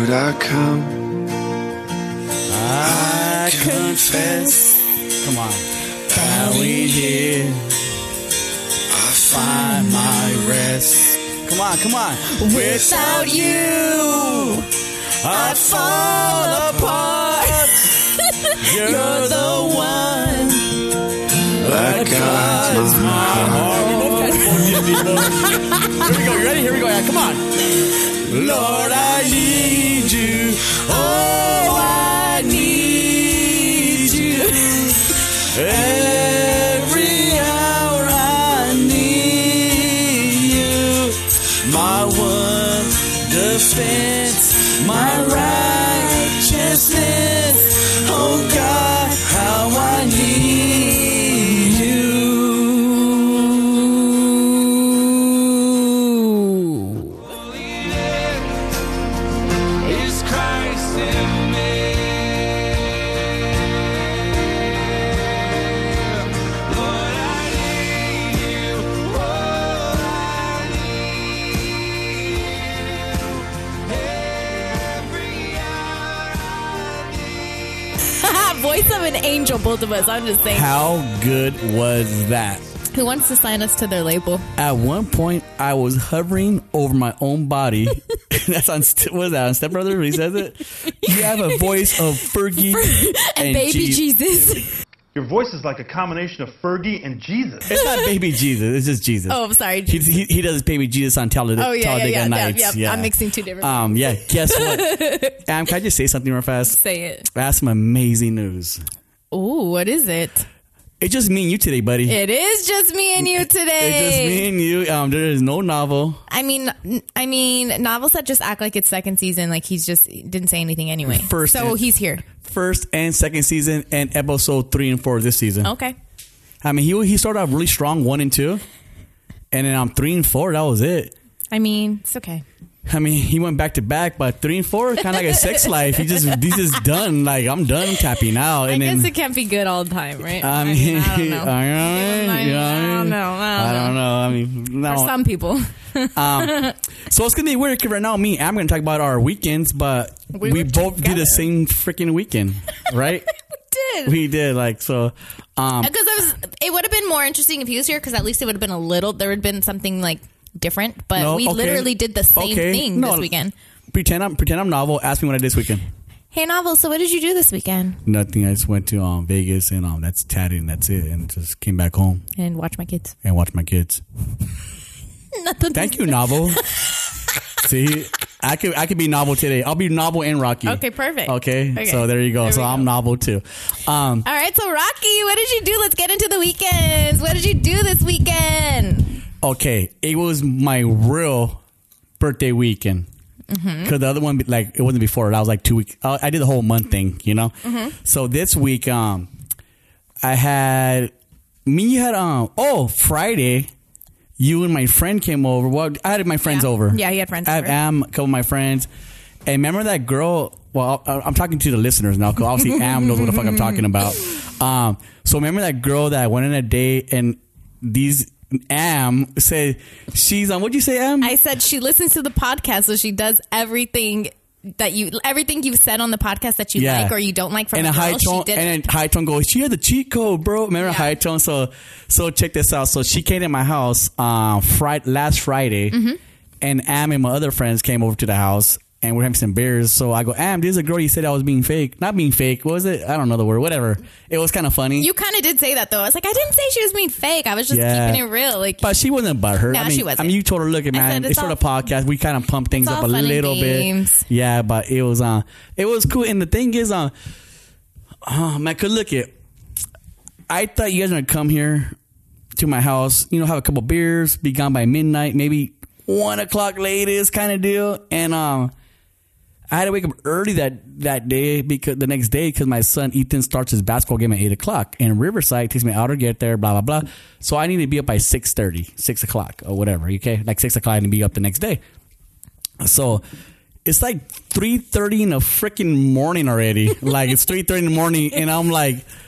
Lord, I come. I confess. Come on. Bowing here. I Find my rest. Come on, come on. Without you, I fall apart. You're the one that guides my heart. Here we go. You ready? Here we go. Yeah, come on. Lord, I need you. Oh, I need you. Every hour I need you. My one defense, my righteousness. Oh God, how I need you. Is Christ in me? Lord, I need you. Oh, I need you. Every hour I need. voice of an angel, both of us. I'm just saying. How good was that? Who wants to sign us to their label? At one point, I was hovering over my own body. That's on, what is that, on Step Brothers? He says it. You have a voice of Fergie and baby Jesus. Your voice is like a combination of Fergie and Jesus. It's not baby Jesus. It's just Jesus. Oh, I'm sorry. He does baby Jesus on Talladega Nights. Yeah. I'm mixing two different. Yeah. Guess what? Can I just say something real fast? Say it. I have some amazing news. Ooh, what is it? It's just me and you today, buddy. It is just me and you today. It's just me and you. There is no novel. I mean, Novel said just act like it's second season. Like he's just didn't say anything anyway. He's here. First and second season and episode 3 and 4 this season. Okay. I mean, he started off really strong 1 and 2, and then 3 and 4. That was it. I mean, it's okay. I mean, he went back to back, but 3 and 4 kind of like a sex life. He's just done. Like, I'm done tapping out. I guess it can't be good all the time, right? I mean, I don't know. I don't know. I mean, no. For some people. So it's gonna be weird because right now, I'm gonna talk about our weekends, but we both did the same freaking weekend, right? We did, like, so. Because it would have been more interesting if he was here, because at least it would have been there would have been something like different, but we literally did the same thing this weekend. Pretend I'm Novel. Ask me what I did this weekend. Hey, Novel, so what did you do this weekend? Nothing. I just went to Vegas and that's tatted and that's it, and just came back home and watched my kids. Nothing. Thank you, Novel. See, I could be Novel today. I'll be Novel and Rocky. Okay, perfect. Okay. So there you go. So I'm Novel too. All right, so Rocky, what did you do? Let's get into the weekends. What did you do this weekend? Okay, it was my real birthday weekend. Because the other one, like, it wasn't before. That was like 2 weeks. I did the whole month thing, you know? So this week, I had Friday, you and my friend came over. Well, I had my friends over. Yeah, he had friends over. I had a couple of my friends. And remember that girl? Well, I'm talking to the listeners now, because obviously Am knows what the fuck I'm talking about. So remember that girl that went on a date, and Am said she's on. What'd you say, Am? I said she listens to the podcast, so she does everything you've said on the podcast that you like or you don't like from and a girl. High tone, and then High Tone goes, she had the cheat code, bro. Remember High Tone? So check this out. So she came to my house last Friday, and Am and my other friends came over to the house, and we're having some beers. So I go, Am, this is a girl you said I was being fake. Not being fake. What was it? I don't know the word. Whatever. It was kind of funny. You kind of did say that, though. I was like, I didn't say she was being fake. I was just keeping it real. Like, but she wasn't butthurt. No, she wasn't. I mean, you told her, look, man, it's for the podcast. We kind of pump things up a little bit. Yeah, but it was cool. And the thing is, man, could look it. I thought you guys were going to come here to my house, have a couple beers, be gone by midnight, maybe 1 o'clock latest kind of deal. And I had to wake up early that day, because the next day, because my son Ethan starts his basketball game at 8 o'clock, and Riverside takes me out to get there, blah blah blah. So I need to be up by 6:30, 6 o'clock or whatever. Okay, like 6 o'clock, I need to be up the next day. So it's like 3:30 in the freaking morning already. Like, it's 3:30 in the morning, and I'm like,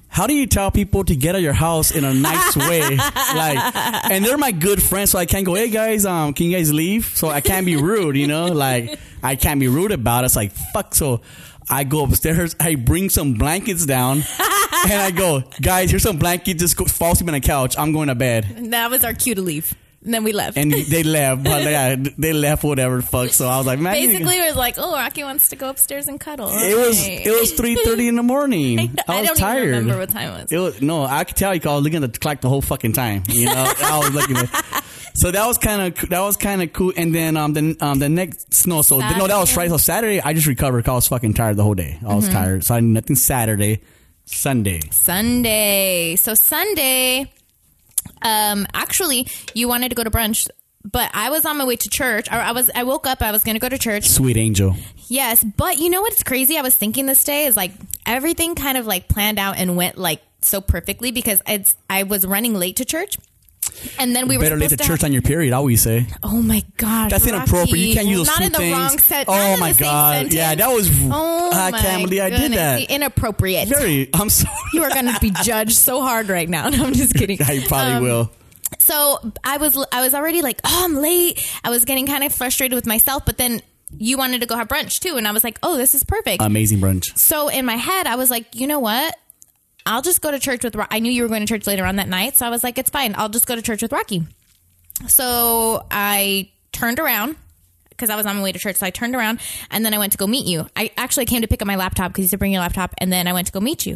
how do you tell people to get out of your house in a nice way? Like, and they're my good friends, so I can't go, hey guys, can you guys leave? So I can't be rude, you know? Like, I can't be rude about it. It's like, fuck. So I go upstairs, I bring some blankets down, and I go, guys, here's some blankets, just go, fall asleep on the couch. I'm going to bed. And that was our cue to leave. And then we left. And they left, but they left whatever the fuck. So I was like, man. Basically, it was like, oh, Rocky wants to go upstairs and cuddle. It was 3:30 in the morning. I was tired. Even remember what time it was. No, I could tell you because I was looking at the clock the whole fucking time. You know, I was looking at. So that was kind of cool. And then the next that was Friday. So Saturday I just recovered because I was fucking tired the whole day. I was tired, so I did nothing Saturday. Sunday. So Sunday. Actually, you wanted to go to brunch, but I was on my way to church. I woke up. I was going to go to church. Sweet angel. Yes, but you know what's crazy? I was thinking this day is like everything kind of like planned out and went like so perfectly because I was running late to church. And then we were better late to church on your period. I always say. Oh my gosh, that's inappropriate. You can't use those not two in the things. Wrong set. Oh my god, yeah, that was. Oh I can't believe I did that. Inappropriate. I'm sorry. You are going to be judged so hard right now. No, I'm just kidding. I probably will. So I was already like, oh, I'm late. I was getting kind of frustrated with myself, but then you wanted to go have brunch too, and I was like, oh, this is perfect. Amazing brunch. So in my head, I was like, you know what? I'll just go to church with Rocky. I knew you were going to church later on that night, so I was like, it's fine. I'll just go to church with Rocky. So I turned around because I was on my way to church. So I turned around and then I went to go meet you. I actually came to pick up my laptop because you said bring your laptop, and then I went to go meet you.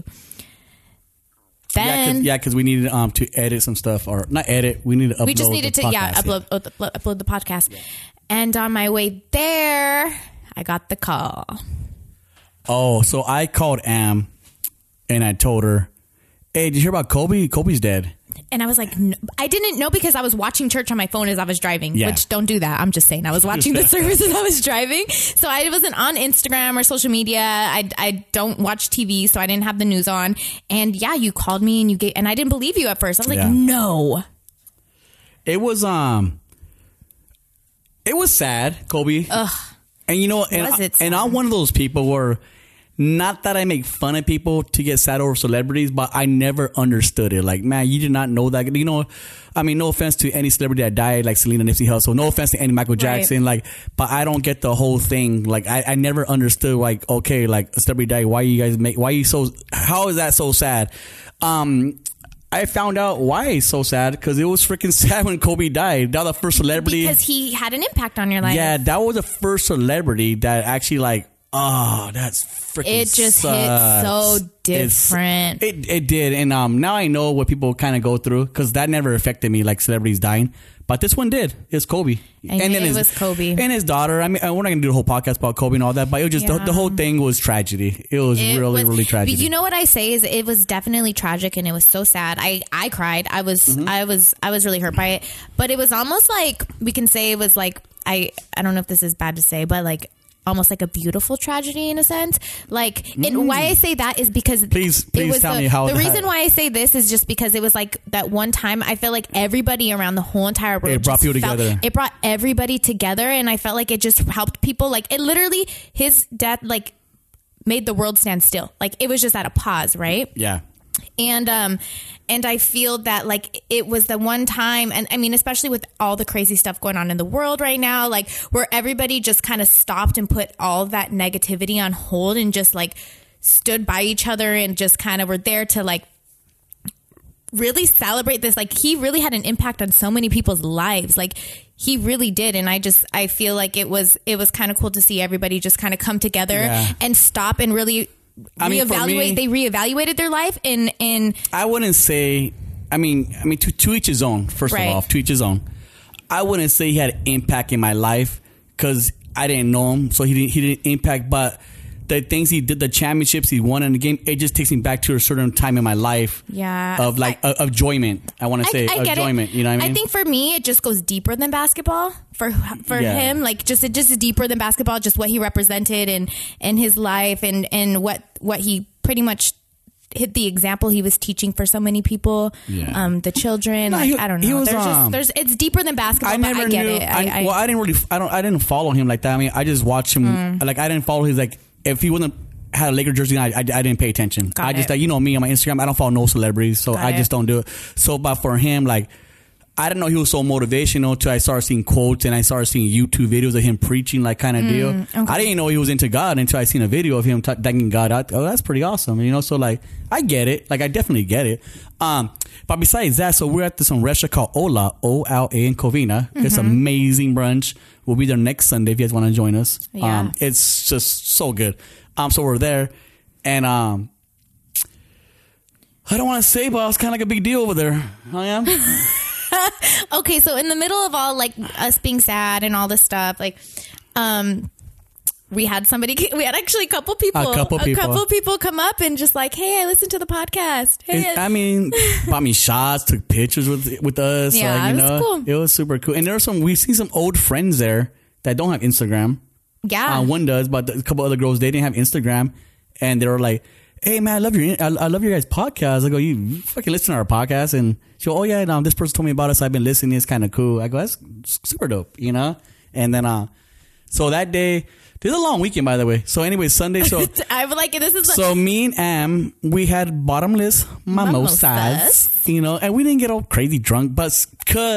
Then because we needed to edit some stuff, or not edit. We needed to upload. We just needed to upload the podcast. Yeah. And on my way there, I got the call. Oh, so I called Am. And I told her, hey, did you hear about Kobe? Kobe's dead. And I was like, no. I didn't know because I was watching church on my phone as I was driving, which don't do that. I'm just saying I was watching the service as I was driving. So I wasn't on Instagram or social media. I don't watch TV, so I didn't have the news on. And yeah, you called me and I didn't believe you at first. I was like, no. It was sad, Kobe. Ugh. And you know, and I'm one of those people where, not that I make fun of people to get sad over celebrities, but I never understood it. Like, man, you did not know that. You know, I mean, no offense to any celebrity that died, like Selena, Nipsey Hussle. No offense to any Michael Jackson. Right. Like, but I don't get the whole thing. Like, I never understood. Like, okay, like a celebrity died. How is that so sad? I found out why it's so sad because it was freaking sad when Kobe died. That was the first celebrity. Because he had an impact on your life. Yeah, that was the first celebrity that actually like. Oh, that's freaking. It just hit so different. It did, and now I know what people kind of go through because that never affected me like celebrities dying, but this one did. It's Kobe, and then it was Kobe and his daughter. I mean, we're not gonna do the whole podcast about Kobe and all that, but it was just the whole thing was tragedy. It was really tragic. You know what I say is it was definitely tragic, and it was so sad. I cried. I was really hurt by it, but it was almost like we can say it was like I don't know if this is bad to say, but like. Almost like a beautiful tragedy in a sense. Like, and why I say that is because please tell me how. The reason why I say this is just because it was like that one time I felt like everybody around the whole entire world. It brought people together. It brought everybody together, and I felt like it just helped people. Like it literally, his death like made the world stand still. Like it was just at a pause, right? Yeah. And I feel that like it was the one time, and I mean, especially with all the crazy stuff going on in the world right now, like where everybody just kind of stopped and put all that negativity on hold and just like stood by each other and just kind of were there to like really celebrate this. Like he really had an impact on so many people's lives. Like he really did. And I feel like it was kind of cool to see everybody just kind of come together and stop and really reevaluate. They reevaluated their life and I wouldn't say. I mean, to each his own. First of all, to each his own. I wouldn't say he had an impact in my life because I didn't know him, so he didn't impact. But the things he did, the championships he won in the game, it just takes me back to a certain time in my life. Yeah, of like enjoyment. I want to say enjoyment. You know what I mean? I think for me, it just goes deeper than basketball. For him, like it just is deeper than basketball. Just what he represented and his life and what he pretty much hit the example he was teaching for so many people. Yeah. The children. No, I don't know. It's deeper than basketball. I get it. I didn't follow him like that. I mean, I just watched him. Like I didn't follow his like if he wasn't. had a Laker jersey on, I didn't pay attention. Got I just, it. you know me on my Instagram, I don't follow no celebrities, so I just don't do it. So, but for him, like, I didn't know he was so motivational till I started seeing quotes and I started seeing YouTube videos of him preaching, like, kind of deal. Okay. I didn't know he was into God until I seen a video of him thanking God. Oh, that's pretty awesome, you know. So, like, I get it. Like, I definitely get it. But besides that, so we're at some restaurant called Ola, OLA in Covina. It's an amazing brunch. We'll be there next Sunday if you guys want to join us. Yeah. It's just so good. So we're there, and I don't want to say, but it's kind of like a big deal over there. I am. Okay, so in the middle of all like us being sad and all this stuff, like we had actually a couple people come up and just like, hey, I listened to the podcast. Hey, I mean, bought me shots, took pictures with us. Yeah, like, you it was know, cool. It was super cool. And we've seen some old friends there that don't have Instagram. yeah, One does, but a couple other girls, they didn't have Instagram, and they were like, hey man, I love your guys' podcast. I go, you fucking listen to our podcast? And she go, oh yeah, this person told me about us. I've been listening. It's kind of cool. I go, that's super dope, you know? And then, so that day, this is a long weekend, by the way. So anyway, Sunday, so I'm like, this is so me and Am, we had bottomless mimosas, you know, and we didn't get all crazy drunk, but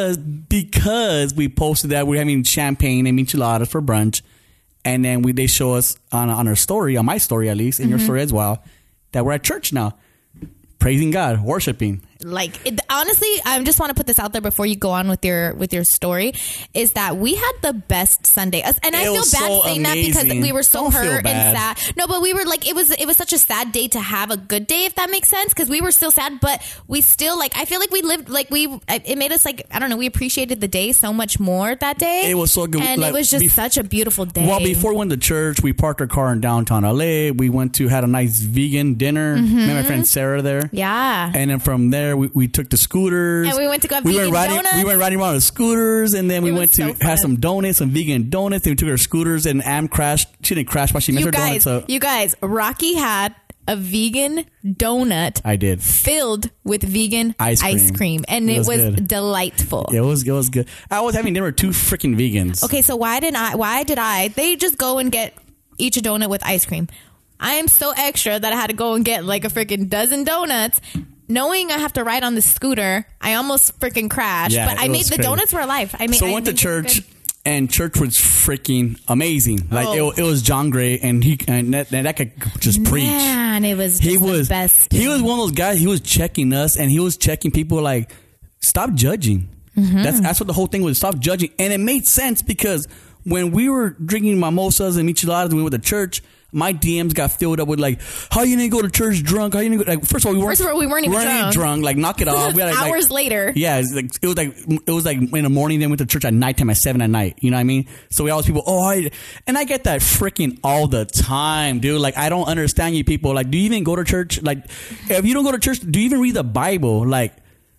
because we posted that we're having champagne and micheladas for brunch, and then they show us on our story, on my story at least, in your story as well, that we're at church now, praising God, worshiping. Honestly, I just want to put this out there before you go on with your story, is that we had the best Sunday, and I feel bad saying that because we were so hurt and sad. No, but we were like, it was such a sad day to have a good day, if that makes sense, because we were still sad, but we still, like, I feel like we lived, like, it made us, like, I don't know, we appreciated the day so much more that day. It was so good, and like, it was just such a beautiful day. Well, before we went to church, we parked our car in downtown LA. We had a nice vegan dinner. Met my friend Sarah there. Yeah. And then from there, we took the scooters. And we went to go have vegan donuts. We went riding around with scooters, and then we went to have some donuts, some vegan donuts. Then we took our scooters, and Am crashed. She didn't crash, but she missed her donuts up. You guys, Rocky had a vegan donut. I did. Filled with vegan ice cream. And it was good. delightful. It was good. I was having dinner with two freaking vegans. Okay, so why did I? They just go and get each a donut with ice cream. I am so extra that I had to go and get like a freaking dozen donuts. Knowing I have to ride on the scooter, I almost freaking crashed. Yeah, but I made the donuts were alive. So I went to church, and church was freaking amazing. Like it was John Gray, and that guy could just preach. Man, it was just the best. He was one of those guys. He was checking us, and he was checking people. Like, stop judging. That's what the whole thing was. Stop judging, and it made sense because when we were drinking mimosas and micheladas, we went to church. My DMs got filled up with like, how you didn't go to church drunk? How you didn't go? Like, first of all, we weren't even drunk. Like, knock it off. We had, hours later. Yeah, it was like in the morning. Then went to church at nighttime at 7 at night. You know what I mean? So we always people. And I get that freaking all the time, dude. Like, I don't understand you people. Like, do you even go to church? Like, if you don't go to church, do you even read the Bible? Like,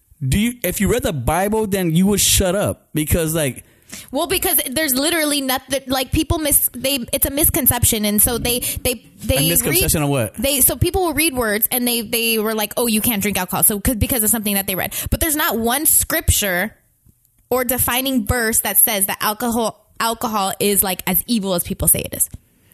if you read the Bible, then you would shut up because like. Well, because there's literally nothing, like, people it's a misconception, and so they a misconception of what? So people will read words and they were like, oh, you can't drink alcohol, so because of something that they read. But there's not one scripture or defining verse that says that alcohol is like as evil as people say it is.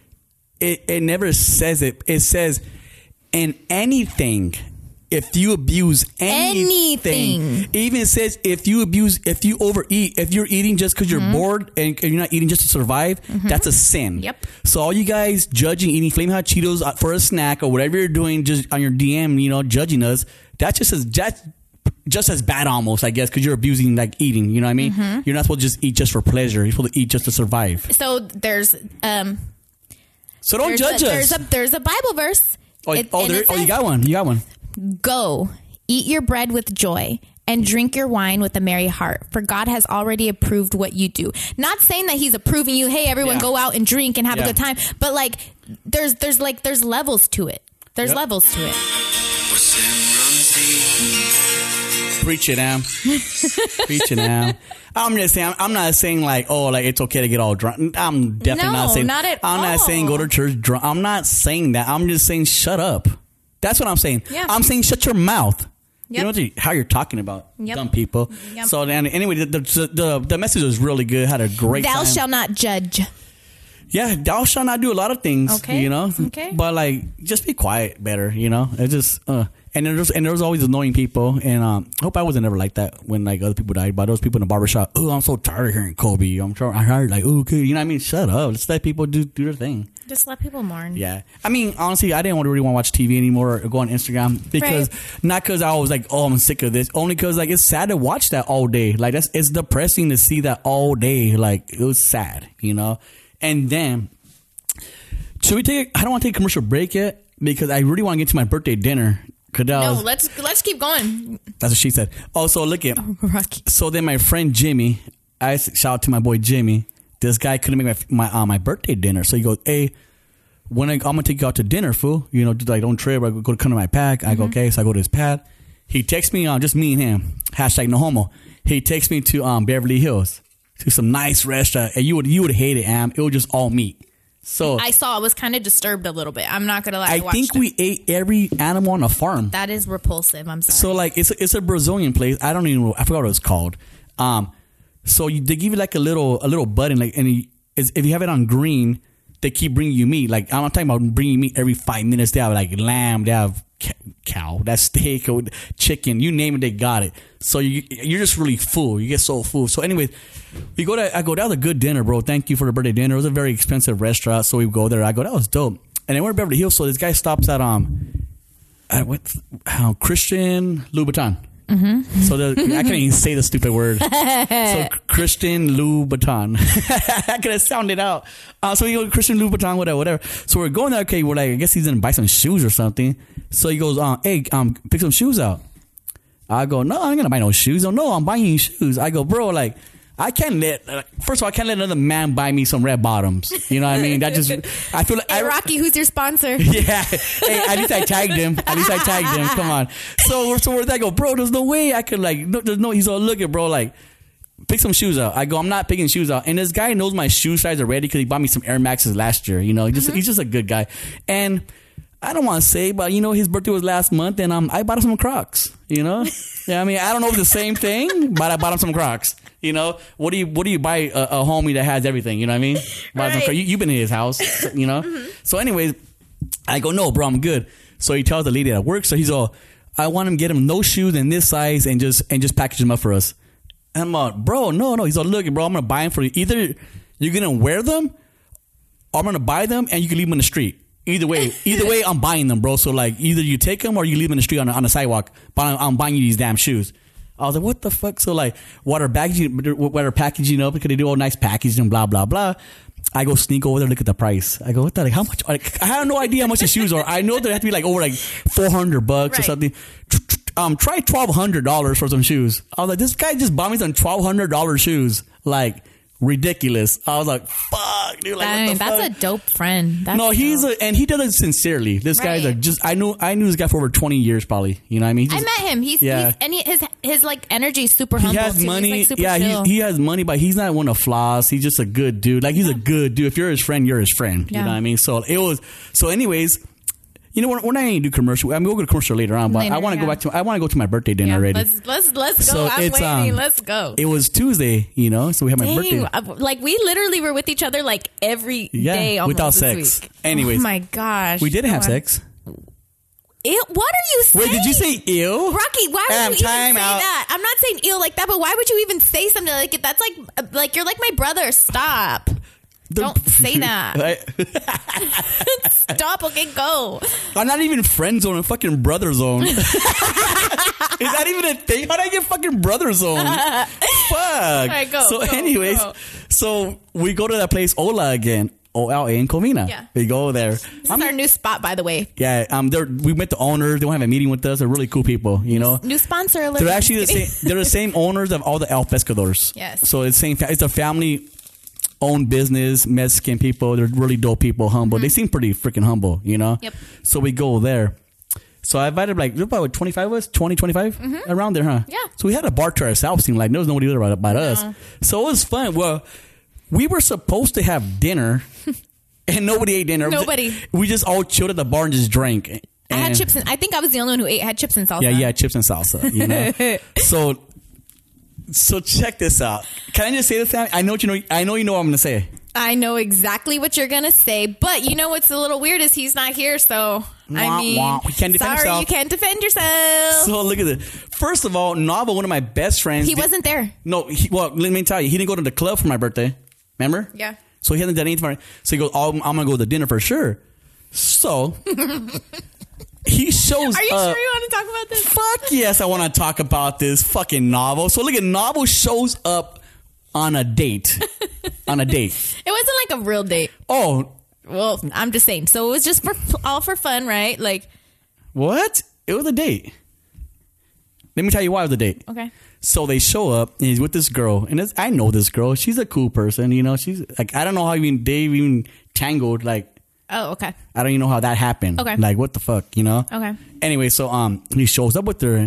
It never says it. It says in anything. If you abuse anything, it even says if you overeat, if you're eating just because you're bored and you're not eating just to survive, that's a sin. Yep. So all you guys judging eating Flaming Hot Cheetos for a snack or whatever you're doing just on your DM, you know, judging us, that's just as bad almost, I guess, because you're abusing like eating. You know what I mean? You're not supposed to just eat just for pleasure. You're supposed to eat just to survive. So there's so don't judge us. There's a Bible verse. You got one. You got one. Go, eat your bread with joy and drink your wine with a merry heart, for God has already approved what you do. Not saying that he's approving you, hey, everyone go out and drink and have a good time, but like there's levels to it. There's levels to it. Preach it, Am. Preach it, Am. I'm just saying. I'm not saying like, oh, like it's okay to get all drunk. I'm definitely not saying. Not at I'm not saying go to church drunk. I'm not saying that. I'm just saying shut up. That's what I'm saying. Yeah. I'm saying shut your mouth. You know how you're talking about dumb people. So then, anyway, the message was really good. Had a great time. Thou shalt not judge. Yeah, thou shalt not do a lot of things. Okay. You know. Okay. But like, just be quiet better. You know. It just and there's always annoying people, and I hope I wasn't ever like that when like other people died. But those people in the barbershop, oh, I'm so tired of hearing Kobe. I'm tired, like, oh, okay, you know what I mean? Shut up. Let's let people do their thing. Just let people mourn. Yeah, I mean, honestly, I didn't really want to watch TV anymore or go on Instagram because not because I was like, oh, I'm sick of this. Only because like it's sad to watch that all day. Like it's depressing to see that all day. Like it was sad, you know. And then should we take? I don't want to take a commercial break yet because I really want to get to my birthday dinner. No, let's keep going. That's what she said. Oh, so look at Rocky. So then my friend Jimmy, I shout out to my boy Jimmy. This guy couldn't make my birthday dinner, so he goes, "Hey, I'm gonna take you out to dinner, fool. You know, like don't trip. I go to come to my pack." I go, "Okay." So I go to his pad. He texts me on just me and him. # no homo. He texts me to Beverly Hills to some nice restaurant, and you would hate it, Am. It was just all meat. So I saw. I was kind of disturbed a little bit. I'm not gonna lie. I think we ate every animal on a farm. That is repulsive. I'm sorry. So like it's a Brazilian place. I don't even know. I forgot what it's called. So they give you like a little button, like, and if you have it on green, they keep bringing you meat. Like I'm talking about bringing meat every 5 minutes. They have like lamb, they have cow, that's steak, or chicken, you name it, they got it. So you're just really full. You get so full. So anyways, I go, that was a good dinner, bro. Thank you for the birthday dinner. It was a very expensive restaurant, so we go there. I go, that was dope. And then we're in Beverly Hills, so this guy stops at Christian Louboutin. Mm-hmm. So I can't even say the stupid word. So Christian Louboutin. I could have sounded out. So we go Christian Louboutin, whatever. So we're going there. Okay, we're like, I guess he's gonna buy some shoes or something. So he goes, hey, pick some shoes out. I go, no, I'm gonna buy no shoes. No, I'm buying you shoes. I go, bro, like, I can't first of all, I can't let another man buy me some red bottoms. You know what I mean? That just, I feel like. Hey, Rocky, who's your sponsor? Yeah. Hey, at least I tagged him. Come on. So where I go, bro, there's no way I could there's no, he's all, look at, bro, like, pick some shoes out. I go, I'm not picking shoes out. And this guy knows my shoe size already because he bought me some Air Maxes last year. You know, he's just a good guy. And I don't want to say, but you know, his birthday was last month, and I bought him some Crocs. You know, yeah. I mean, I don't know if it's the same thing, but I bought him some Crocs. You know, what do you buy a homie that has everything? You know what I mean? Right. You've been in his house. You know. So, anyways, I go, no, bro, I'm good. So he tells the lady at work. So he's all, I want him to get him no shoes in this size and just package them up for us. And I'm like, bro, no. He's all, look, bro, I'm gonna buy them for you. Either you're gonna wear them, or I'm gonna buy them and you can leave them in the street. Either way, I'm buying them, bro. So like, either you take them or you leave them in the street on the sidewalk. But I'm buying you these damn shoes. I was like, what the fuck? So like, what are packaging up because they do all nice packaging and blah blah blah. I go sneak over there, look at the price. I go, what the, like, how much? Like, I have no idea how much the shoes are. I know they have to be like over like $400 or something. Try $1,200 for some shoes. I was like, this guy just bought me some $1,200 shoes. Like, ridiculous. I was like, fuck, dude. Like, what the that's fuck? A dope friend. That's no, and he does it sincerely. This guy's like, I knew this guy for over 20 years, probably. You know what I mean? I met him. His like energy is super humble. He has money. He's, like, chill. He has money, but he's not one to floss. He's just a good dude. Like, he's a good dude. If you're his friend, you're his friend. You know what I mean? So anyways, you know, we're not going to do commercial. I mean, we'll go to commercial later on, but I want to go to my birthday dinner already. Let's go. So I'm waiting. Let's go. It was Tuesday, you know, so we had my birthday. Like, we literally were with each other like every day almost without this sex. week. Anyways. Oh my gosh. We didn't have sex. Ew, what are you saying? Wait, did you say ew? Rocky, why would you even say that? I'm not saying ew like that, but why would you even say something like it? That's like you're like my brother. Stop. Don't say that. Stop. Okay, go. I'm not even friend zone. I'm fucking brother zone. Is that even a thing? How do I get fucking brother zone? Fuck. All right, go. So anyways, so we go to that place, Ola again. Out in Covina. Yeah. We go there. This is our new spot, by the way. Yeah. We met the owners. They want to have a meeting with us. They're really cool people, you know. New sponsor alert. They're actually they're the same owners of all the El Pescadores. Yes. So it's a family owned business, Mexican people. They're really dope people, humble. They seem pretty freaking humble, you know. Yep. So we go there. So I invited like about 25 of us, 20, 25 around there, huh? Yeah. So we had a bar to ourselves. Seemed like there was nobody there about us. So it was fun. Well, we were supposed to have dinner, and nobody ate dinner. Nobody. We just all chilled at the bar and just drank. I had chips. I think I was the only one who had chips and salsa. Yeah, chips and salsa. You know. So check this out. Can I just say this? I know you know what I'm gonna say. I know exactly what you're going to say, but you know what's a little weird is he's not here, so I mean, He can't defend sorry, himself. you can't defend yourself. So look at this. First of all, Novel, one of my best friends. He wasn't there. No, well, let me tell you, he didn't go to the club for my birthday. Remember? Yeah. So he hasn't done anything. So he goes, oh, I'm going to go to the dinner for sure. So he shows up. Are you sure you want to talk about this? Fuck yes, I want to talk about this fucking Novel. So look at Novel shows up on a date. On a date. It wasn't like a real date. Oh. Well, I'm just saying. So it was just all for fun, right? Like. What? It was a date. Let me tell you why it was a date. Okay. So they show up and he's with this girl. And I know this girl. She's a cool person. You know, she's like, I don't know how they even tangled. Like. Oh, okay. I don't even know how that happened. Okay. Like, what the fuck, you know? Okay. Anyway, so he shows up with her.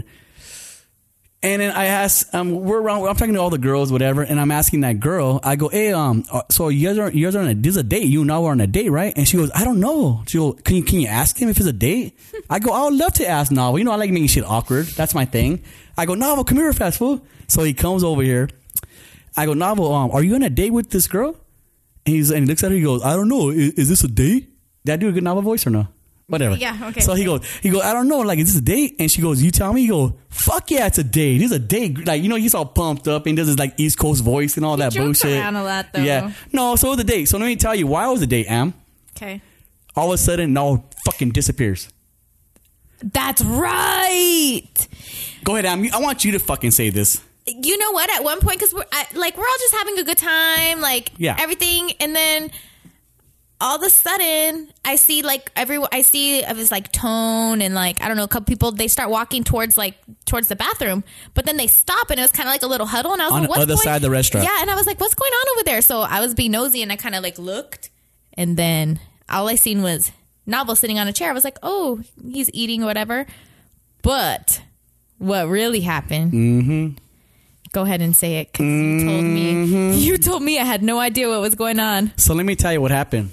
And then I asked, we're around, I'm talking to all the girls, whatever, and I'm asking that girl, I go, hey, so you guys are on this is a date. You and I are on a date, right? And she goes, I don't know. She goes, can you ask him if it's a date? I go, I would love to ask Novel. You know, I like making shit awkward. That's my thing. I go, Novel, come here fast, fool. So he comes over here. I go, Novel, are you on a date with this girl? And he looks at her, he goes, I don't know. Is this a date? Did I do a good Novel voice or no? Whatever. Yeah, okay. So he goes, I don't know, like, is this a date? And she goes, you tell me? He goes, fuck yeah, it's a date. It's a date. Like, you know, he's all pumped up and does his, like, East Coast voice and all that jokes bullshit. around a lot, though. Yeah. No, so it was a date. So let me tell you why it was a date, Am. Okay. All of a sudden, Noel fucking disappears. That's right. Go ahead, Am. I want you to fucking say this. You know what? At one point, because we're all just having a good time, like, everything, and then all of a sudden, I see of his like tone and like I don't know, a couple people they start walking towards the bathroom, but then they stop and it was kind of like a little huddle, and I was on like, what's the other side of the restaurant. Yeah, and I was like, what's going on over there? So I was being nosy and I kind of like looked, and then all I seen was Novel sitting on a chair. I was like, oh, he's eating or whatever. But what really happened? Mm-hmm. Go ahead and say it, because you told me I had no idea what was going on. So let me tell you what happened.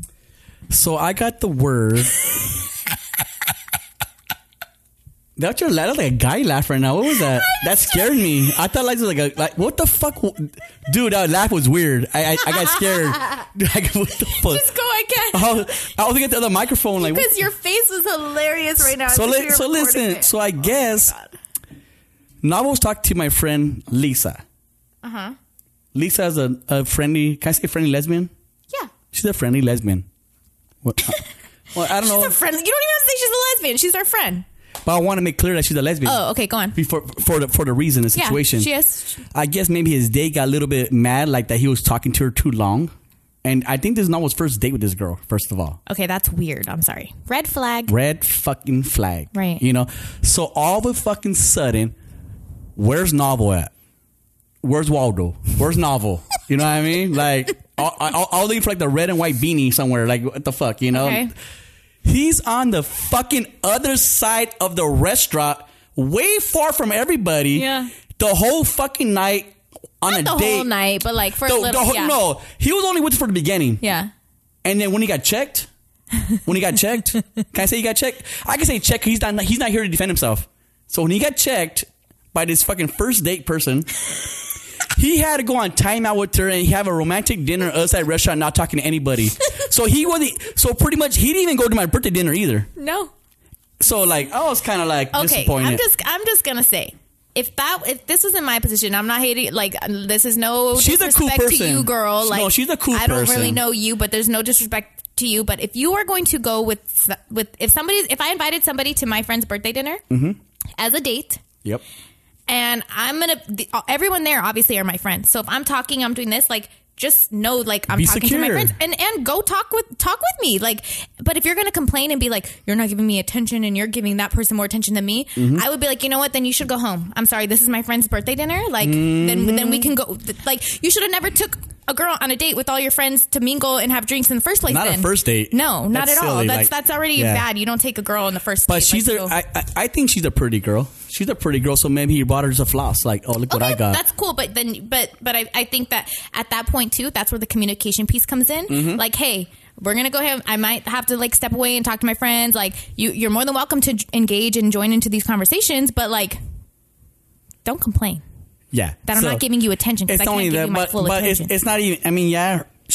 So I got the word. That's your laugh, like a guy laugh right now. What was that? That scared me. I thought like it was like what the fuck, dude? That laugh was weird. I got scared. What the fuck? Just go. I can't. I was looking at the other microphone like because your face was hilarious right now. So listen. So I guess Novel was talking to my friend Lisa. Lisa is a friendly. Can I say friendly lesbian? Yeah. She's a friendly lesbian. What? Well, I don't know. She's a friend. You don't even have to say she's a lesbian. She's our friend. But I want to make clear that she's a lesbian. Oh, okay, go on. For the reason, the situation. Yeah, she is. I guess maybe his date got a little bit mad, like that he was talking to her too long. And I think this is Novel's first date with this girl, first of all. Okay, that's weird. I'm sorry. Red flag. Red fucking flag. Right. You know? So all of a fucking sudden, where's Novel at? Where's Waldo? Where's Novel? You know what I mean? Like, I'll leave for like the red and white beanie somewhere. Like, what the fuck, you know? Okay. He's on the fucking other side of the restaurant, way far from everybody. Yeah. The whole fucking night on Not a the date. whole night, but like for a little. Yeah. No, he was only with her for the beginning. Yeah. And then when he got checked, can I say he got checked? I can say check. He's not here to defend himself. So when he got checked by this fucking first date person, he had to go on timeout with her and have a romantic dinner outside restaurant, not talking to anybody. So so pretty much he didn't even go to my birthday dinner either. No. So like I was kind of like Okay, disappointed. I'm just gonna say, if this was in my position, I'm not hating. Like, this is no She's a cool disrespect person. to you, girl. Like, No, she's a cool I don't person. really know you, but there's no disrespect to you. But if you are going to go with if I invited somebody to my friend's birthday dinner as a date, Yep. and everyone there obviously are my friends. So if I'm doing this, like, just know, like, I'm Be talking to my secure. friends, and go talk with me. Like, but if you're going to complain and be like, you're not giving me attention and you're giving that person more attention than me, I would be like, you know what? Then you should go home. I'm sorry. This is my friend's birthday dinner. Like, then we can go. Like, you should have never took a girl on a date with all your friends to mingle and have drinks in the first place. Not then. a first date. No, not That's at all. silly. That's already bad. You don't take a girl on the first date. But she's I think she's a pretty girl. She's a pretty girl, so maybe he brought her as a floss. Like, oh, look what I got. That's cool, but I think that at that point too, that's where the communication piece comes in. Like, hey, we're gonna go ahead. I might have to like step away and talk to my friends. Like, you're more than welcome to engage and join into these conversations, but like, don't complain. Yeah. That I'm not giving you attention because I can't give you my full attention. It's not even. I mean, yeah,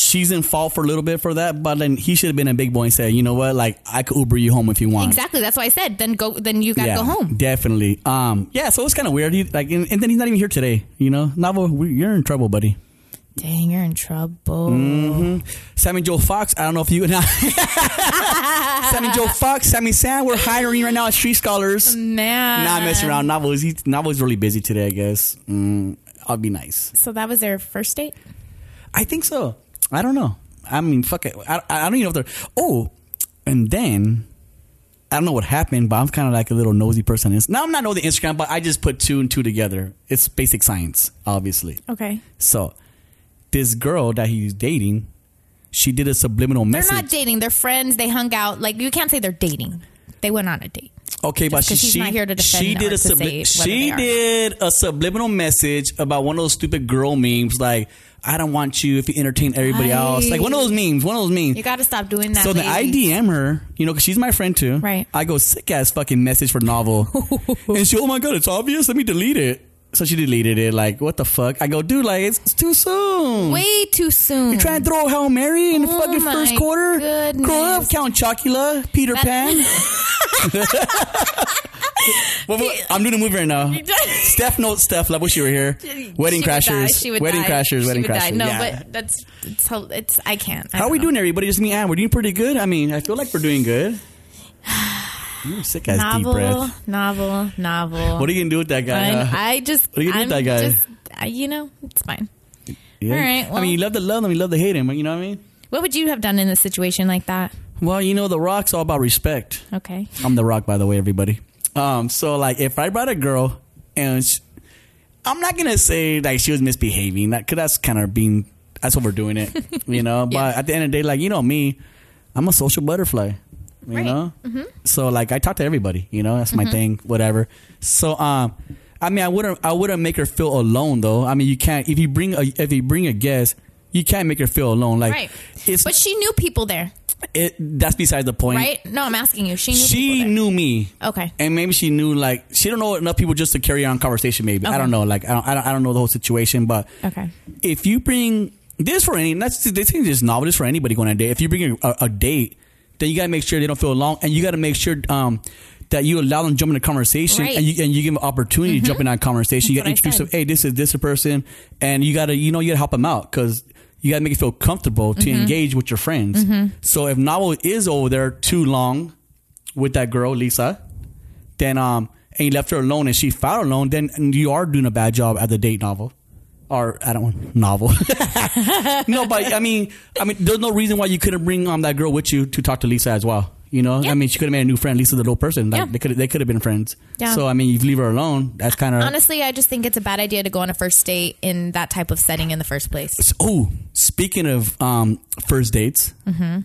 she's in fault for a little bit for that, but then he should have been a big boy and said, you know what, like I could Uber you home if you want. Exactly. That's why I said then you gotta go home. Definitely. Yeah. So it's kind of weird. And then he's not even here today. You know, Navo, you're in trouble, buddy. Dang, you're in trouble. Mm-hmm. Sammy Joe Fox. I don't know if you. Sammy Joe Fox, Sammy Sam. We're hiring right now as Street Scholars. Man, not messing around. Navo's really busy today, I guess. I'll be nice. So that was their first date? I think so. I don't know. I mean, fuck it. I don't even know if they're. Oh, and then I don't know what happened, but I'm kind of like a little nosy person. Now I'm not nosy Instagram, but I just put 2 and 2 together. It's basic science, obviously. Okay. So this girl that he's dating, she did a subliminal message. They're not dating. They're friends. They hung out. Like, you can't say they're dating. They went on a date. Okay, but she's not here to defend she did a subliminal message about one of those stupid girl memes, like, I don't want you if you entertain everybody else. Like one of those memes. You got to stop doing that. So then I DM her, you know, because she's my friend too. Right. I go, sick ass fucking message for Novel. And she, oh my God, it's obvious. Let me delete it. So she deleted it. Like, what the fuck? I go, dude, like, it's too soon. Way too soon. You're trying to throw a Hail Mary in the fucking first quarter? Goodness. Grow up, Count Chocula, Peter Pan. I'm doing a movie right now. Steph, like, wish you were here. Wedding Crashers. Wedding Crashers. No, yeah. but it's I can't. How are we doing, everybody? Just me and we're doing pretty good. I mean, I feel like we're doing good. You're sick as deep breath. Novel. What are you gonna do with that guy? What are you gonna do with that guy? It's fine. Yeah. All right. Well, I mean, you love to love him, you love to hate him. You know what I mean? What would you have done in a situation like that? Well, you know, The Rock's all about respect. Okay. I'm The Rock, by the way, everybody. So like, if I brought a girl and I'm not gonna say like she was misbehaving, because that's kind of that's overdoing it, you know. Yeah. But at the end of the day, like, you know me, I'm a social butterfly. You know? Mm-hmm. So like I talk to everybody, you know, that's my thing, whatever. So I mean, I wouldn't make her feel alone though. I mean, you can't, if you bring a guest, you can't make her feel alone. Like, right. But she knew people there. That's beside the point. Right? No, I'm asking you. She knew me. Okay. And maybe she knew, like, she don't know enough people just to carry on conversation, maybe. Okay. I don't know. Like, I don't know the whole situation, but okay. If you bring this for any, this isn't just novel, this for anybody going on a date. If you bring a date, then you got to make sure they don't feel alone, and you got to make sure that you allow them to jump in the conversation, right. and you give them an opportunity to jump in that conversation. You got to introduce them. Hey, this is a person, and you got to help them out, because you got to make it feel comfortable to engage with your friends. So if Novel is over there too long with that girl Lisa, then and you left her alone and she found alone, then you are doing a bad job at the date, Novel. Or I don't want Novel. No, but I mean, there's no reason why you couldn't bring that girl with you to talk to Lisa as well. You know, yep. I mean, she could have made a new friend. Lisa's a little person. Like, yeah. They could have been friends. Yeah. So I mean, you leave her alone. That's kind of honestly, I just think it's a bad idea to go on a first date in that type of setting in the first place. Oh, speaking of first dates,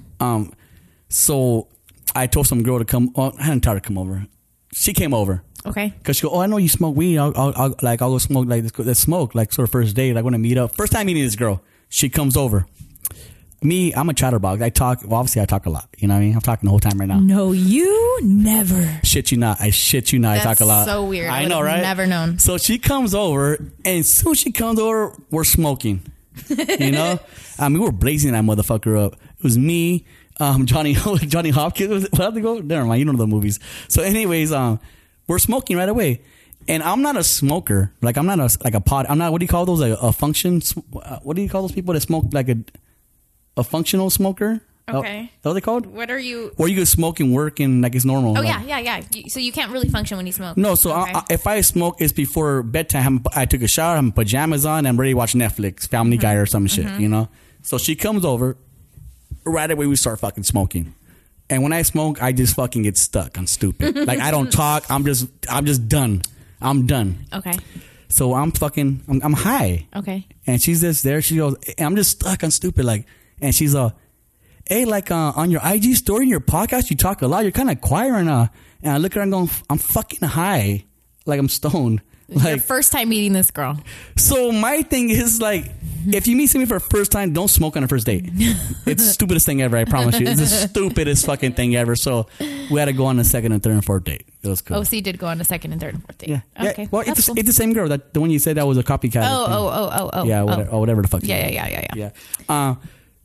so I told some girl to come. Oh, I hadn't told her to come over. She came over. Okay. Because she go, oh, I know you smoke weed. I'll go smoke, like, let's smoke, like, sort of first date. I want to meet up. First time meeting this girl, she comes over. Me, I'm a chatterbox. I talk a lot. You know what I mean? I'm talking the whole time right now. No, you never. Shit you not. I shit you not. That's I talk a lot. So weird. I know, right? Never known. So she comes over, and as soon as she comes over, we're smoking. You know? I mean, we were blazing that motherfucker up. It was me, Johnny Hopkins. What happened to go? Never mind. You don't know the movies. So anyways, we're smoking right away. And I'm not a smoker. Like, I'm not a pot. I'm not, what do you call those? A function? What do you call those people that smoke like a functional smoker? Okay. Is that what they called? What are you? Or you can smoke and work and like it's normal. Oh, like, yeah. So you can't really function when you smoke. No, so okay. If I smoke, it's before bedtime. I took a shower, I have pajamas on, I'm ready to watch Netflix, Family Guy or some shit, you know? So she comes over, right away we start fucking smoking. And when I smoke, I just fucking get stuck. I'm stupid. Like, I don't talk. I'm just done. I'm done. Okay. So I'm high. Okay. And she's just there. She goes, I'm just stuck. I'm stupid. Like, and she's hey, like, on your IG story and your podcast, you talk a lot. You're kind of quiet right now. And I look at her and go, I'm fucking high. Like, I'm stoned. Like, your first time meeting this girl. So my thing is, like, if you meet somebody for the first time, don't smoke on the first date. It's the stupidest thing ever, I promise you. It's the stupidest fucking thing ever. So we had to go on the second and third and fourth date. It was cool. Oh, so you did go on the second and third and fourth date. Yeah. Okay. Yeah. Well, it's the same girl, the one you said that was a copycat. Oh. Yeah, whatever the fuck. Yeah.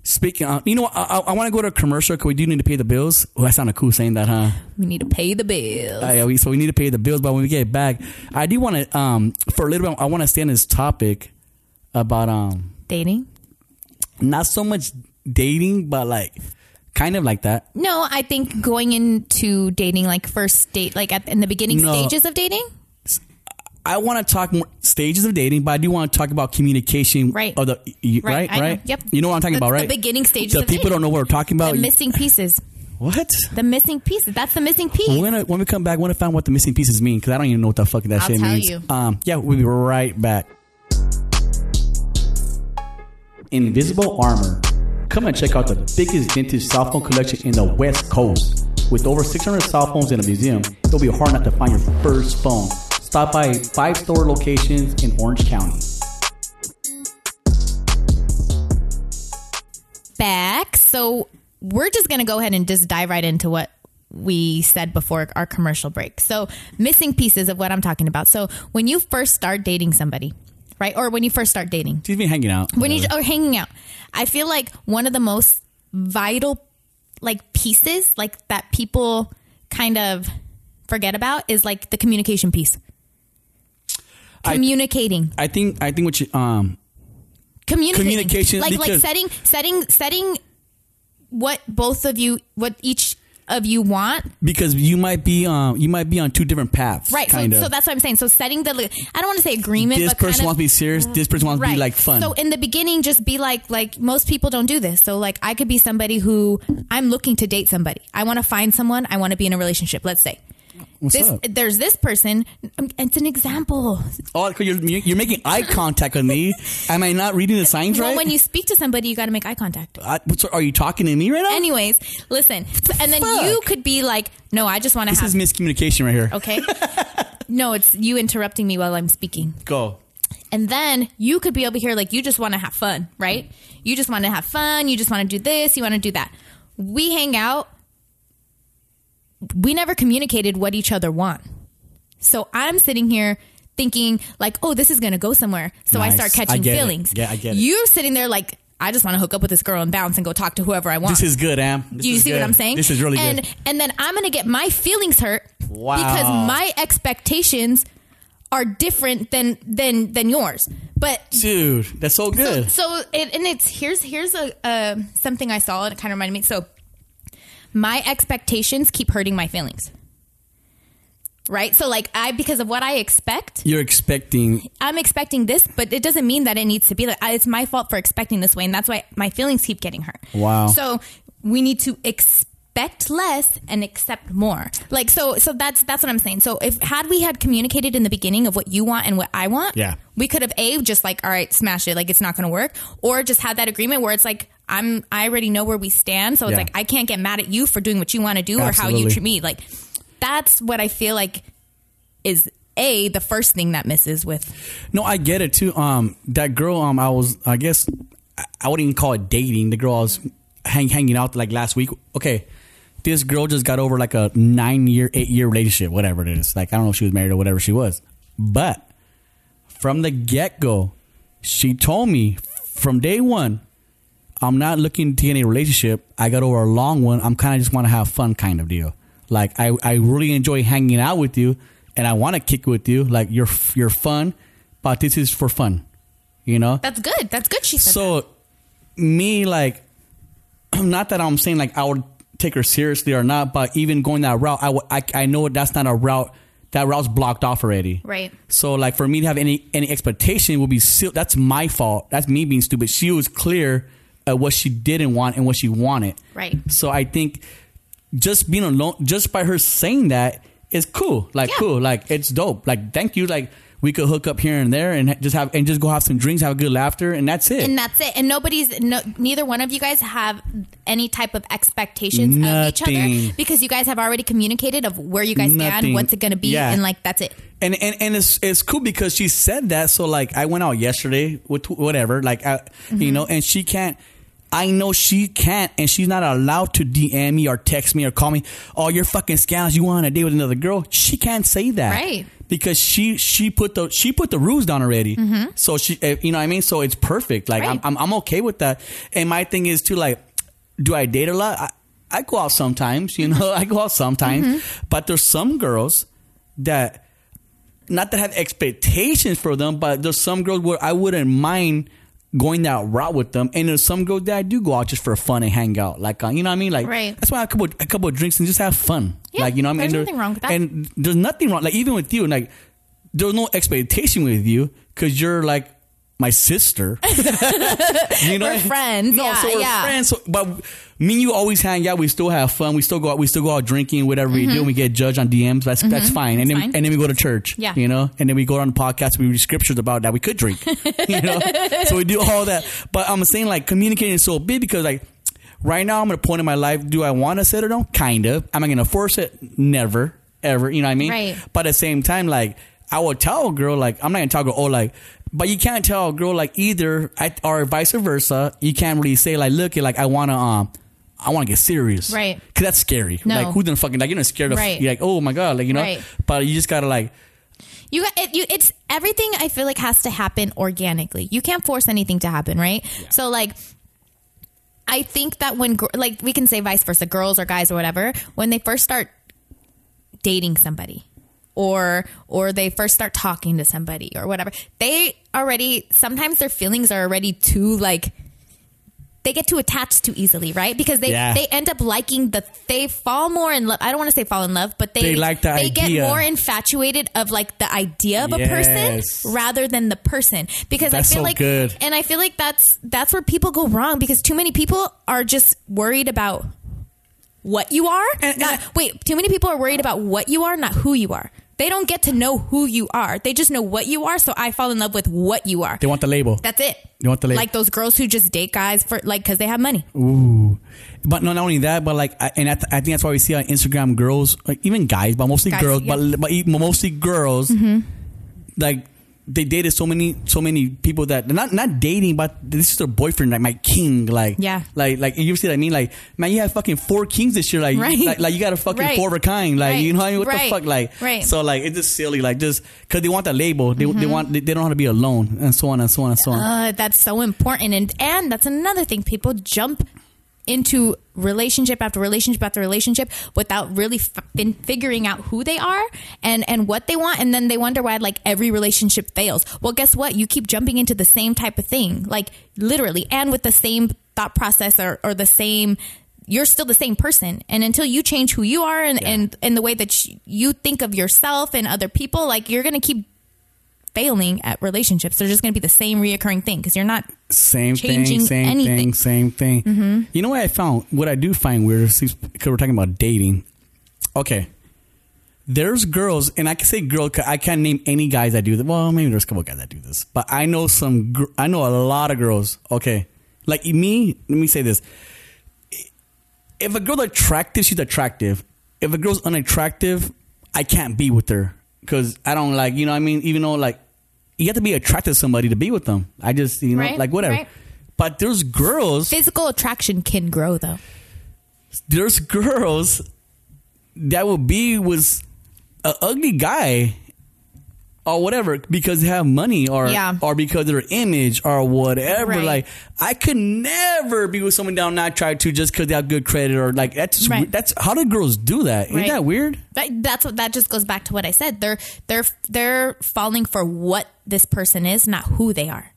Speaking of, you know, I want to go to a commercial because we do need to pay the bills. Oh, that sounded cool saying that, huh? We need to pay the bills. So we need to pay the bills, but when we get back, I do want to, for a little bit, I want to stay on this topic about dating. Not so much dating, but like kind of like that. No, I think going into dating, like first date, like in the beginning stages of dating. I want to talk more stages of dating, but I do want to talk about communication. Right. Right. Right. Yep. You know what I'm talking about, right? The beginning stages. The of people dating. don't know what we're talking about. The missing pieces. What? The missing pieces. That's the missing piece. When we come back, I want to find out what the missing pieces mean because I don't even know what the fuck that shit means. I'll tell you. Yeah, we'll be right back. Invisible Armor. Come and check out the biggest vintage cell phone collection in the West Coast. With over 600 cell phones in a museum, it'll be hard not to find your first phone. Stop by 5 store locations in Orange County. Back. So we're just going to go ahead and just dive right into what we said before our commercial break. So missing pieces of what I'm talking about. So when you first start dating somebody, right? Or when you first start dating. She's been hanging out. When you are hanging out. I feel like one of the most vital like pieces like that people kind of forget about is like the communication piece. Communicating. I think what you communication like setting what both of you, what each of you want, because you might be on two different paths, right? So that's what I'm saying. So setting the, I don't want to say agreement. This but person wants to be serious. This person wants to be like fun. So in the beginning, just be like most people don't do this. So like I could be somebody who I'm looking to date somebody. I want to find someone. I want to be in a relationship. Let's say. What's up? There's this person. It's an example. Oh, you're making eye contact with me. Am I not reading the signs right? Well, when you speak to somebody, you got to make eye contact. Are you talking to me right now? Anyways, listen. And then you could be like, no, I just want to have... This is miscommunication right here. Okay. No, it's you interrupting me while I'm speaking. Go. And then you could be over here like, you just want to have fun, right? You just want to have fun. You just want to do this. You want to do that. We hang out. We never communicated what each other want. So I'm sitting here thinking like, oh, this is going to go somewhere. So nice. I start catching feelings. Yeah, I get it. You're sitting there like, I just want to hook up with this girl and bounce and go talk to whoever I want. This is good, Am. You see what I'm saying? This is really good. And then I'm going to get my feelings hurt because my expectations are different than yours. But dude, that's so good. Here's a something I saw and it kind of reminded me. So my expectations keep hurting my feelings. Right? So like because of what I expect. I'm expecting this, but it doesn't mean that it needs to be like, it's my fault for expecting this way. And that's why my feelings keep getting hurt. Wow. So we need to expect less and accept more. Like, so that's what I'm saying. So had we communicated in the beginning of what you want and what I want, yeah, we could have just like, all right, smash it. Like it's not going to work. Or just had that agreement where it's like, I already know where we stand. So it's like, I can't get mad at you for doing what you want to do. Absolutely. Or how you treat me. Like that's what I feel like is the first thing that misses with. No, I get it too. That girl, I guess I wouldn't even call it dating. The girl I was hanging out like last week. Okay. This girl just got over like a 8-year relationship, whatever it is. Like, I don't know if she was married or whatever she was. But from the get-go, she told me from day one, I'm not looking to get a relationship. I got over a long one. I'm kind of just want to have fun kind of deal. Like, I really enjoy hanging out with you, and I want to kick with you. Like, you're fun, but this is for fun. You know? That's good. That's good, she said. So, me, like, not that I'm saying, like, I would take her seriously or not, but even going that route, I know that's not a route. That route's blocked off already. Right. So like for me to have any expectation would be that's my fault. That's me being stupid. She was clear at what she didn't want and what she wanted. Right. So I think just being alone, just by her saying that is cool. Like cool. Like it's dope. Like thank you. Like we could hook up here and there and just go have some drinks, have a good laughter, and that's it. And that's it. And neither one of you guys have any type of expectations of each other because you guys have already communicated of where you guys stand, what's it going to be, and like that's it. And it's cool because she said that. So like I went out yesterday with whatever, like you know, and she can't. I know she can't, and she's not allowed to DM me or text me or call me. Oh, you're fucking scandalous. You want on a date with another girl? She can't say that, right? Because she put the rules down already. So she, you know what I mean. So it's perfect. Like Right. I'm okay with that. And my thing is too, like, do I date a lot? I go out sometimes. You know, I go out sometimes. But there's some girls that, not that have expectations for them, but there's some girls where I wouldn't mind going that route with them, and there's some girls that I do go out just for fun and hang out, like, you know what I mean, like, Right. that's why a couple of drinks and just have fun, Yeah, like, you know what I mean. there's nothing wrong with that. And there's nothing wrong, like, even with you, like, there's no expectation with you because you're like my sister. You know, We're friends. No, Yeah, so we're yeah. friends. So, but me and you always hang out. We still have fun. We still go out drinking, whatever we do. And we get judged on DMs. That's fine. And then fine. and then we go to church. Yeah. You know, and then we go on the podcast. We read scriptures about that we could drink. You know, so we do all that. But I'm saying, like, communicating is so big because, like, right now I'm at a point in my life. Do I want to settle down? Kind of. Am I going to force it? Never, ever. You know what I mean? Right. But at the same time, like, I will tell a girl, like, I'm not going to tell a girl, oh, like, but you can't tell a girl, like, either, or vice versa. You can't really say, like, look, like, I want to get serious. Right. Because that's scary. No. Like, who's gonna fucking, like, you're not scared of, Right. you're like, oh my God, like, you know? Right. But you just gotta, like, It's everything. I feel like has to happen organically. You can't force anything to happen, right? Yeah. So, like, I think that when, like, we can say vice versa, girls or guys or whatever, when they first start dating somebody, or they first start talking to somebody or whatever, they already, sometimes their feelings are already too, like, they get too attached too easily, right? Because they end up liking they fall more in love. I don't want to say fall in love, but they like the they idea. get more infatuated of, like, the idea of a person rather than the person. Because That's I feel so like, good. and I feel like that's where people go wrong, because too many people are just worried about what you are. Too many people are worried about what you are, not who you are. They don't get to know who you are. They just know what you are. So I fall in love with what you are. they want the label. That's it. They want the label. Like those girls who just date guys for, like, because they have money. Ooh. But not only that, but, like, I think that's why we see on Instagram girls, like, even guys, but mostly Guys, girls, yeah. but mostly girls, like, they dated so many people that not dating, but this is their boyfriend, like my king, like, Yeah. like you see what I mean, like, man, you have fucking 4 kings this year, like, Right. like you got a fucking Right. 4 of a kind, like, Right. you know what I mean, what Right. the fuck, like, Right. so, like, it's just silly, like, just because they want that label, they don't know how to be alone, and so on and so on and so on. That's so important, and that's another thing. People jump into relationship after relationship after relationship without really figuring out who they are and what they want, and then they wonder why, like, every relationship fails. Well, guess what? You keep jumping into the same type of thing, like, literally, and with the same thought process or the same. You're still the same person, and until you change who you are and the way that you think of yourself and other people, like, you're gonna keep failing at relationships. They're just going to be the same reoccurring thing because you're not changing anything. Same thing. You know what I found? What I do find weird, because we're talking about dating. Okay. There's girls, and I can say girl, 'cause I can't name any guys that do that. Well, maybe there's a couple of guys that do this, but I know I know a lot of girls. Okay. Like me, let me say this. If a girl's attractive, she's attractive. If a girl's unattractive, I can't be with her. Because I don't, like, you know what I mean? Even though, like, you have to be attracted to somebody to be with them. I just, you know, Right, like, whatever. right. But there's girls. Physical attraction can grow, though. There's girls that will be with an ugly guy or whatever because they have money or because of their image or whatever. Right. Like, I could never be with someone that I'm not trying to just because they have good credit or, like, that's that's how do girls do that? Ain't that weird? That just goes back to what I said. They're falling for what this person is, not who they are.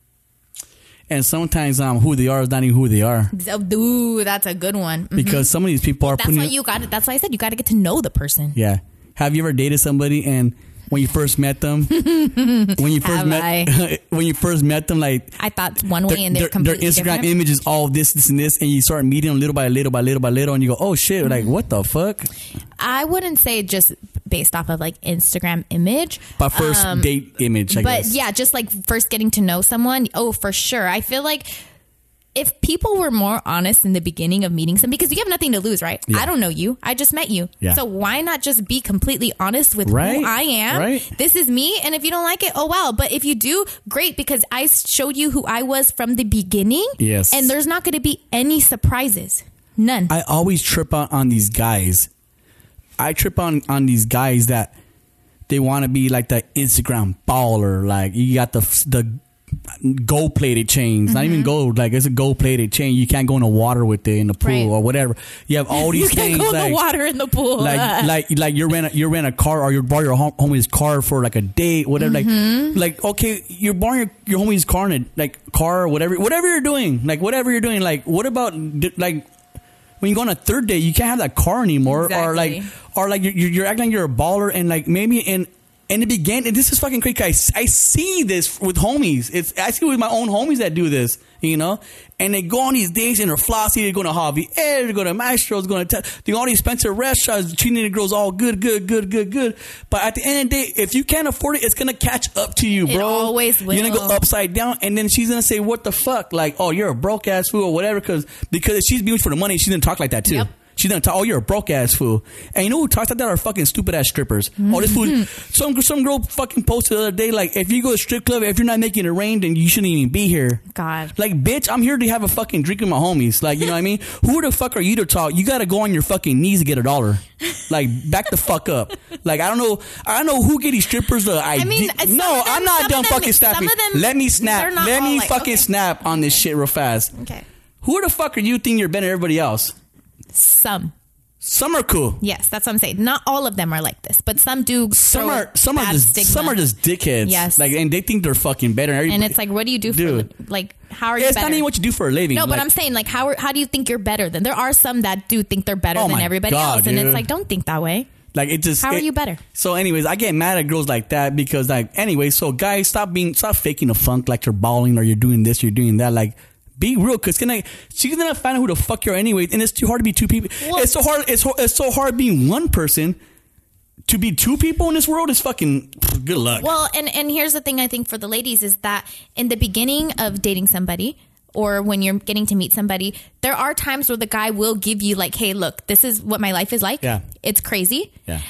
And sometimes who they are is not even who they are. Ooh, that's a good one. Mhm. Because some of these people are That's why you got it. That's why I said you got to get to know the person. Yeah. Have you ever dated somebody and when you first met them, when you first met them, like, I thought one way and they're completely their Instagram different. image is all this and this, and you start meeting them little by little, and you go, oh shit, like, what the fuck? I wouldn't say just based off of, like, Instagram image, But first date image, I but guess. yeah, just like first getting to know someone. Oh, for sure. I feel like if people were more honest in the beginning of meeting somebody, because you have nothing to lose, right? Yeah. I don't know you. I just met you. Yeah. So why not just be completely honest with Right. who I am? Right. This is me. And if you don't like it, oh well. But if you do, great, because I showed you who I was from the beginning. Yes. And there's not going to be any surprises. None. I always trip out on these guys. I trip on these guys that they want to be like the Instagram baller. Like you got the gold plated chains, not even gold. Like it's a gold plated chain. You can't go in the water with it in the pool Right. or whatever. You have all these you can't things go in like the water in the pool. like you rent a car or you borrow your homie's car for like a date, whatever. Like okay, you're borrowing your homie's car in a car or whatever you're doing. Like whatever you're doing. Like what about like when you go on a third date, you can't have that car anymore, Exactly. or like you're acting like you're a baller and like maybe in the beginning, and this is fucking crazy. I see this with homies. I see with my own homies that do this, you know, and they go on these dates and they're flossy. They're going to Javier, they're going to Maestro's, they go to all these expensive restaurants, treating the girls all good. But at the end of the day, if you can't afford it, it's gonna catch up to you, bro. It always will. You're gonna go upside down, and then she's gonna say, "What the fuck?" Like, "Oh, you're a broke ass fool," or whatever. Because if she's being for the money, she's gonna talk like that too. Yep. She's gonna talk, "Oh, you're a broke ass fool." And you know who talks like that are fucking stupid ass strippers. Oh, this fool. Some girl fucking posted the other day, like, if you go to a strip club, if you're not making it rain, then you shouldn't even be here. God. Like, bitch, I'm here to have a fucking drink with my homies. Like, you know what I mean? Who the fuck are you to talk? You gotta go on your fucking knees to get $1. Like, back the fuck up. Like, I don't know who get these strippers the idea. mean, No, I'm not done fucking snapping. some of them, Let me they're snap. not Let all me like- fucking okay. snap on this shit real fast. Okay. Who the fuck are you think you're better than everybody else? Some. Some are cool. Yes, that's what I'm saying. Not all of them are like this, but some do. Some are just stigma. some are just dickheads. Yes. Like, and they think they're fucking better. And it's like, what do you do Dude. for like? How are you It's better? not even what you do for a living. No, but Like, I'm saying like, how do you think you're better than? There are some that do think they're better Oh than my everybody God, else, and dude. it's like, don't think that way. Like it just. How are you better? So, anyways, I get mad at girls like that because, like, anyway. So, guys, stop faking the funk like you're balling or you're doing this, you're doing that. Like, be real, because she's gonna find out who the fuck you are anyway, and it's too hard to be two people. Well- It's so hard. It's so hard being one person. To be two people in this world is fucking good luck. Well, and here's the thing I think for the ladies is that in the beginning of dating somebody or when you're getting to meet somebody, there are times where the guy will give you like, hey, look, this is what my life is like. Yeah. It's crazy. Yeah.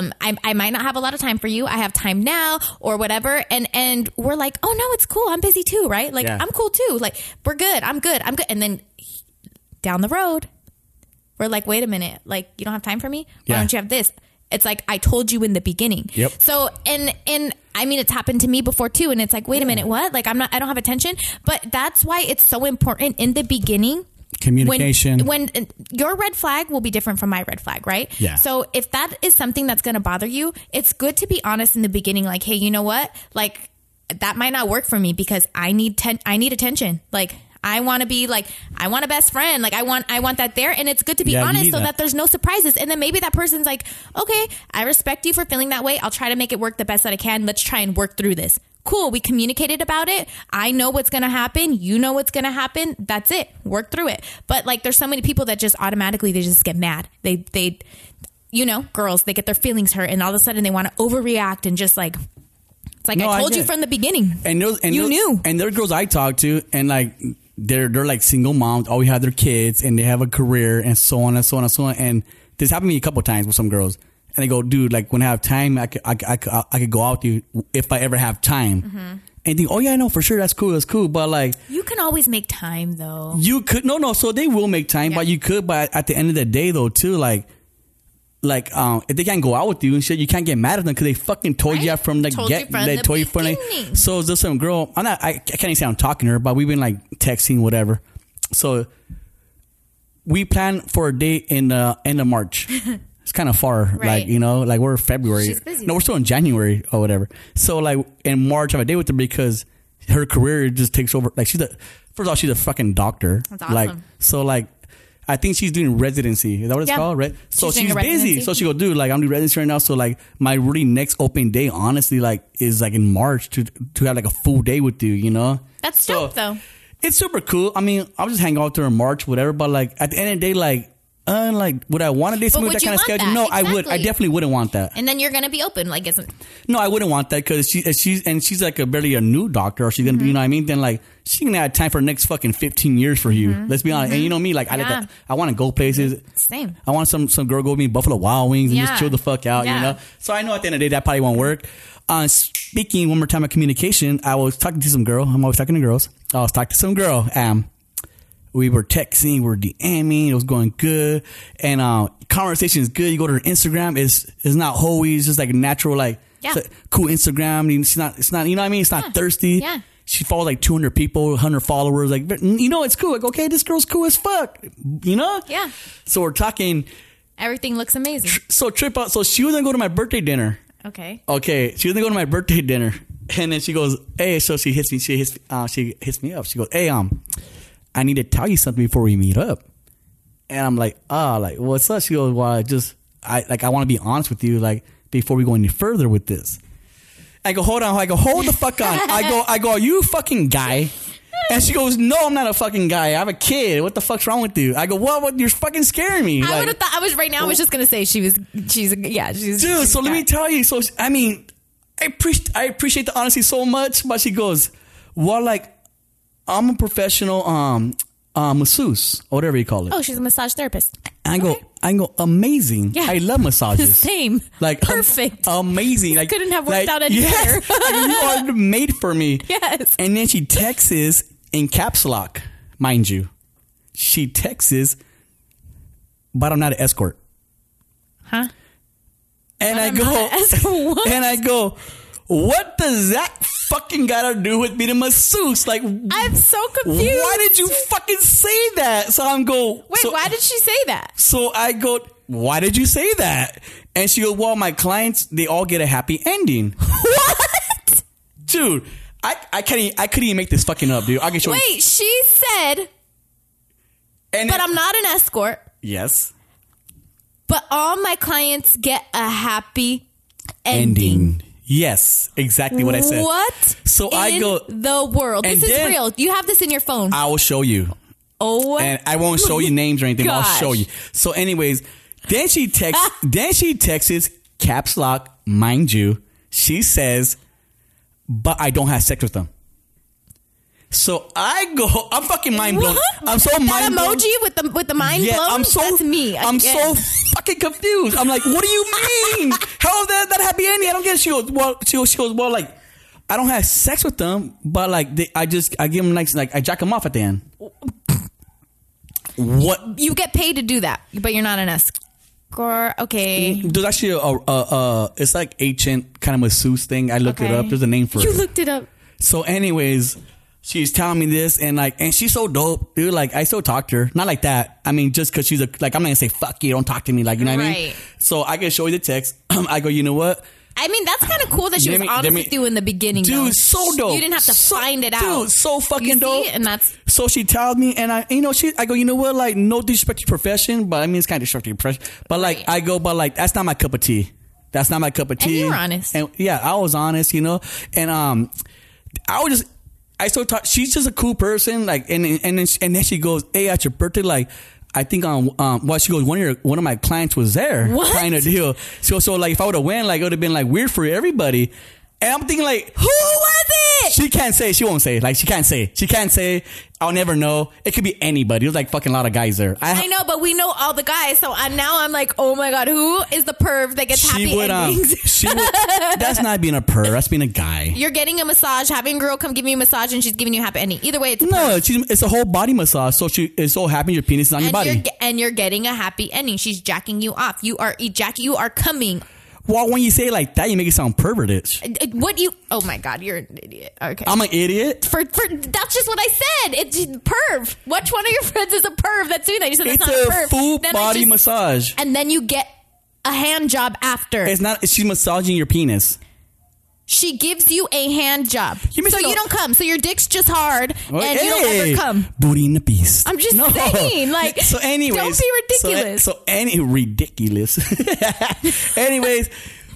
I might not have a lot of time for you. I have time now or whatever. And we're like, oh no, it's cool. I'm busy too, right? Like, Yeah. I'm cool too. Like, we're good. I'm good. And then down the road, we're like, wait a minute. Like, you don't have time for me? Why Yeah. don't you have this? It's like, I told you in the beginning. Yep. So, and I mean, it's happened to me before too. And it's like, wait a minute, what? Like, I don't have attention. But that's why it's so important in the beginning. Communication. When your red flag will be different from my red flag, right? Yeah. So if that is something that's going to bother you, it's good to be honest in the beginning. Like, hey, you know what? Like, that might not work for me because I need attention. Like, I want to be like, I want a best friend. Like, I want that there. And it's good to be Yeah, you honest need so that. that there's no surprises. And then maybe that person's like, okay, I respect you for feeling that way. I'll try to make it work the best that I can. Let's try and work through this. Cool. We communicated about it. I know what's going to happen. You know what's going to happen. That's it. Work through it. But like, there's so many people that just automatically, they just get mad. They, you know, girls, they get their feelings hurt and all of a sudden they want to overreact and just like, it's like, No, I I told get you it. from the beginning. You knew. And there are girls I talk to, and like they're like single moms, always have their kids, and they have a career, and so on and so on and so on. And this happened to me a couple of times with some girls, and they go, "Dude, like when I have time, I could go out with you if I ever have time." Mm-hmm. And think, "Oh yeah, I know for sure, that's cool." But like, You can always make time though. you could no. So they will make time, Yeah. but you could. But at the end of the day, though, too, like if they can't go out with you and shit, you can't get mad at them because they fucking told you Right. from the Told you from the beginning. So is there some girl? I can't even say I'm talking to her, but we've been like texting, whatever. So we plan for a date in the end of March. It's kind of far, Right. like, you know, like we're February. She's busy. No, we're still in January or whatever. So like in March, I have a date with her because her career just takes over. Like first of all, she's a fucking doctor. That's awesome. Like, so like, I think she's doing residency. Is that what it's Yeah. called? Right. So She's doing she's a busy. residency. So she go, dude, like I'm doing residency right now. So like my really next open day, honestly, like is like in March to have like a full day with you, you know? That's So, dope though. It's super cool. I mean, I'll just hang out there in March, whatever. But like at the end of the day, like Like, would I want to date someone with that kind of schedule? No, I would. I definitely wouldn't want that. And then you're gonna be open, like, isn't? No, I wouldn't want that because she's like barely a new doctor, or she's gonna be, you know what I mean? Then like she's gonna have time for the next fucking 15 years for you. Let's be honest. And you know me, like I want to go places. Same. I want some girl go with me Buffalo Wild Wings and just chill the fuck out, you know. So I know at the end of the day that probably won't work. Speaking one more time of communication, I was talking to some girl. I'm always talking to girls. I was talking to some girl. We were texting, we were DMing, it was going good, and conversation is good. You go to her Instagram, it's not hoey, it's just like natural, like cool Instagram. It's not, you know what I mean? It's not thirsty. Yeah. She follows like 200 people, 100 followers, like, you know, it's cool. Like, okay, this girl's cool as fuck, you know? Yeah. So we're talking. Everything looks amazing. So trip out. So she was gonna go to my birthday dinner. Okay. She was gonna go to my birthday dinner, and then she goes, hey, so she hits me up. She goes, hey, I need to tell you something before we meet up. And I'm like, like, what's up? She goes, well, I want to be honest with you, like, before we go any further with this. I go, hold on. I go, hold the fuck on. I go, are you a fucking guy? And she goes, no, I'm not a fucking guy. I have a kid. What the fuck's wrong with you? I go, what? You're fucking scaring me. I would have thought, I was just going to say she's dude, so let me tell you. So, I mean, I appreciate the honesty so much, but she goes, well, like, I'm a professional masseuse, or whatever you call it. Oh, she's a massage therapist. I go, amazing. Yeah. I love massages. Same. Like, perfect. Amazing. Like, couldn't have worked out any better. You are made for me. Yes. And then she texts in caps lock, mind you. She texts, but I'm not an escort. Huh? And I go, what does that fucking gotta do with being a masseuse? Like, I'm so confused. Why did you fucking say that? So I'm go. Wait, why did she say that? So I go, why did you say that? And she goes, well, my clients, they all get a happy ending. What? Dude, I couldn't even make this fucking up, dude. I can show you. Wait, she said, but I'm not an escort. Yes. But all my clients get a happy ending. Yes, exactly what I said. What? So I go the world. This is real. You have this in your phone. I will show you. Oh, and I won't show you names or anything. Gosh. I'll show you. So, anyways, then she texts caps lock, mind you. She says, but I don't have sex with them. So I go, I'm fucking mind blown. I'm so mind blown. That emoji with the mind blown? That's me. I'm so fucking confused. I'm like, what do you mean? How is that happy ending? I don't get it. She goes, well, like, I don't have sex with them, but like, I give them like I jack them off at the end. What? You get paid to do that, but you're not an escort. Okay. There's actually it's like ancient kind of masseuse thing. I looked it up. There's a name for it. You looked it up. So anyways, she's telling me this, and she's so dope, dude. Like, I still talk to her. Not like that. I mean, just because she's I'm not going to say, fuck you, don't talk to me. Like, you know what I mean? So I can show you the text. I go, you know what? I mean, that's kind of cool that she was honest with you in the beginning, dude, though. So dope. You didn't have to find it out. Dude, so fucking dope. And that's... So she tells me, and I go, you know what? Like, no disrespect to your profession, but I mean, it's kind of disrespect to your profession. But like, I go, but like, that's not my cup of tea. That's not my cup of tea. And you were honest. And yeah, I was honest, you know? And I still talk. She's just a cool person. Like, and then she goes, hey, at your birthday, like, I think she goes, one of my clients was there. What? Kind of deal. So like, if I would have went, like, it would have been like weird for everybody. And I'm thinking, like, who was it? She can't say. She won't say. Like, she can't say. She can't say. I'll never know. It could be anybody. There's like fucking a lot of guys there. I know, but we know all the guys. So now I'm like, oh my God, who is the perv that gets happy endings? That's not being a perv. That's being a guy. You're getting a massage, having a girl come give you a massage, and she's giving you a happy ending. Either way, it's it's a whole body massage. So she is so happy your penis is on your body, and you're getting a happy ending. She's jacking you off. You are coming. Well, when you say it like that, you make it sound perverted. Oh my God, you're an idiot. Okay. I'm an idiot? For that's just what I said. It's perv. Which one of your friends is a perv that's doing that? You said it's not a perv. Full body massage. And then you get a hand job after. It's not, she's massaging your penis. She gives you a hand job. You don't come. So your dick's just hard and you don't ever come. Booty and the beast. I'm just saying. Like, so anyways. Don't be ridiculous. Ridiculous. Anyways,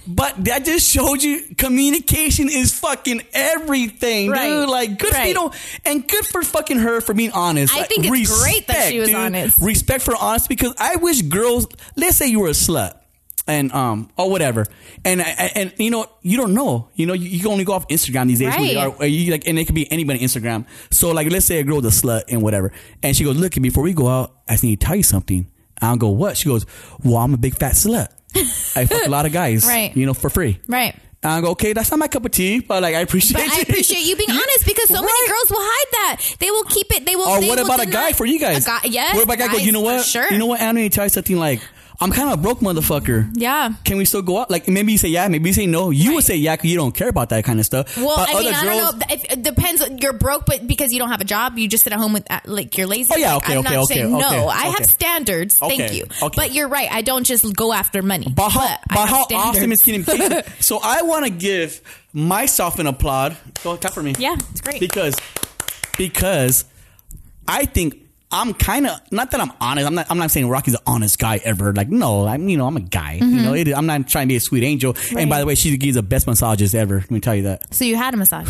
But that just showed you communication is fucking everything, Right. dude. Like, good for, Right. you know, and good for fucking her for being honest. I Like, think it's great that she was dude. honest. Respect for honesty, because I wish girls, let's say you were a slut. And or whatever, and you know, you don't know, you know, you can only go off Instagram these days, Right. or you like, and it could be anybody on Instagram. So like, let's say a girl's a slut and whatever, and she goes, look, before we go out, I just need to tell you something. I'll go, what? She goes, well, I'm a big fat slut. I fuck a lot of guys, Right. you know, for free. Right. And I go, okay, that's not my cup of tea, but like, I appreciate But I appreciate you being honest, because so many Right. girls will hide that. They will keep it. They will. Or they what will about a deny- guy for you guys? A guy, yes. What about a guy go, guys, you know what? for Sure. You know what, Anthony, tell you something like, I'm kind of a broke motherfucker. Yeah. Can we still go out? Like, maybe you say yeah, maybe you say no. You would say yeah, because you don't care about that kind of stuff. Well, But I mean, other I don't know. It depends. You're broke, but because you don't have a job, you just sit at home with like you're lazy. Oh, yeah, Like, okay, I'm okay, not okay, saying okay, no. I okay. have standards. Okay, Thank you. okay. But you're right. I don't just go after money. But how, I but have how standards. awesome is communication? So I want to give myself an applaud. Go clap for me. Yeah, it's great. Because I think I'm kind of, not that I'm honest. I'm not saying Rocky's an honest guy ever. Like, no, I'm a guy. You know, I'm not trying to be a sweet angel. Right. And by the way, she gives the best massages ever. Let me tell you that. So you had a massage.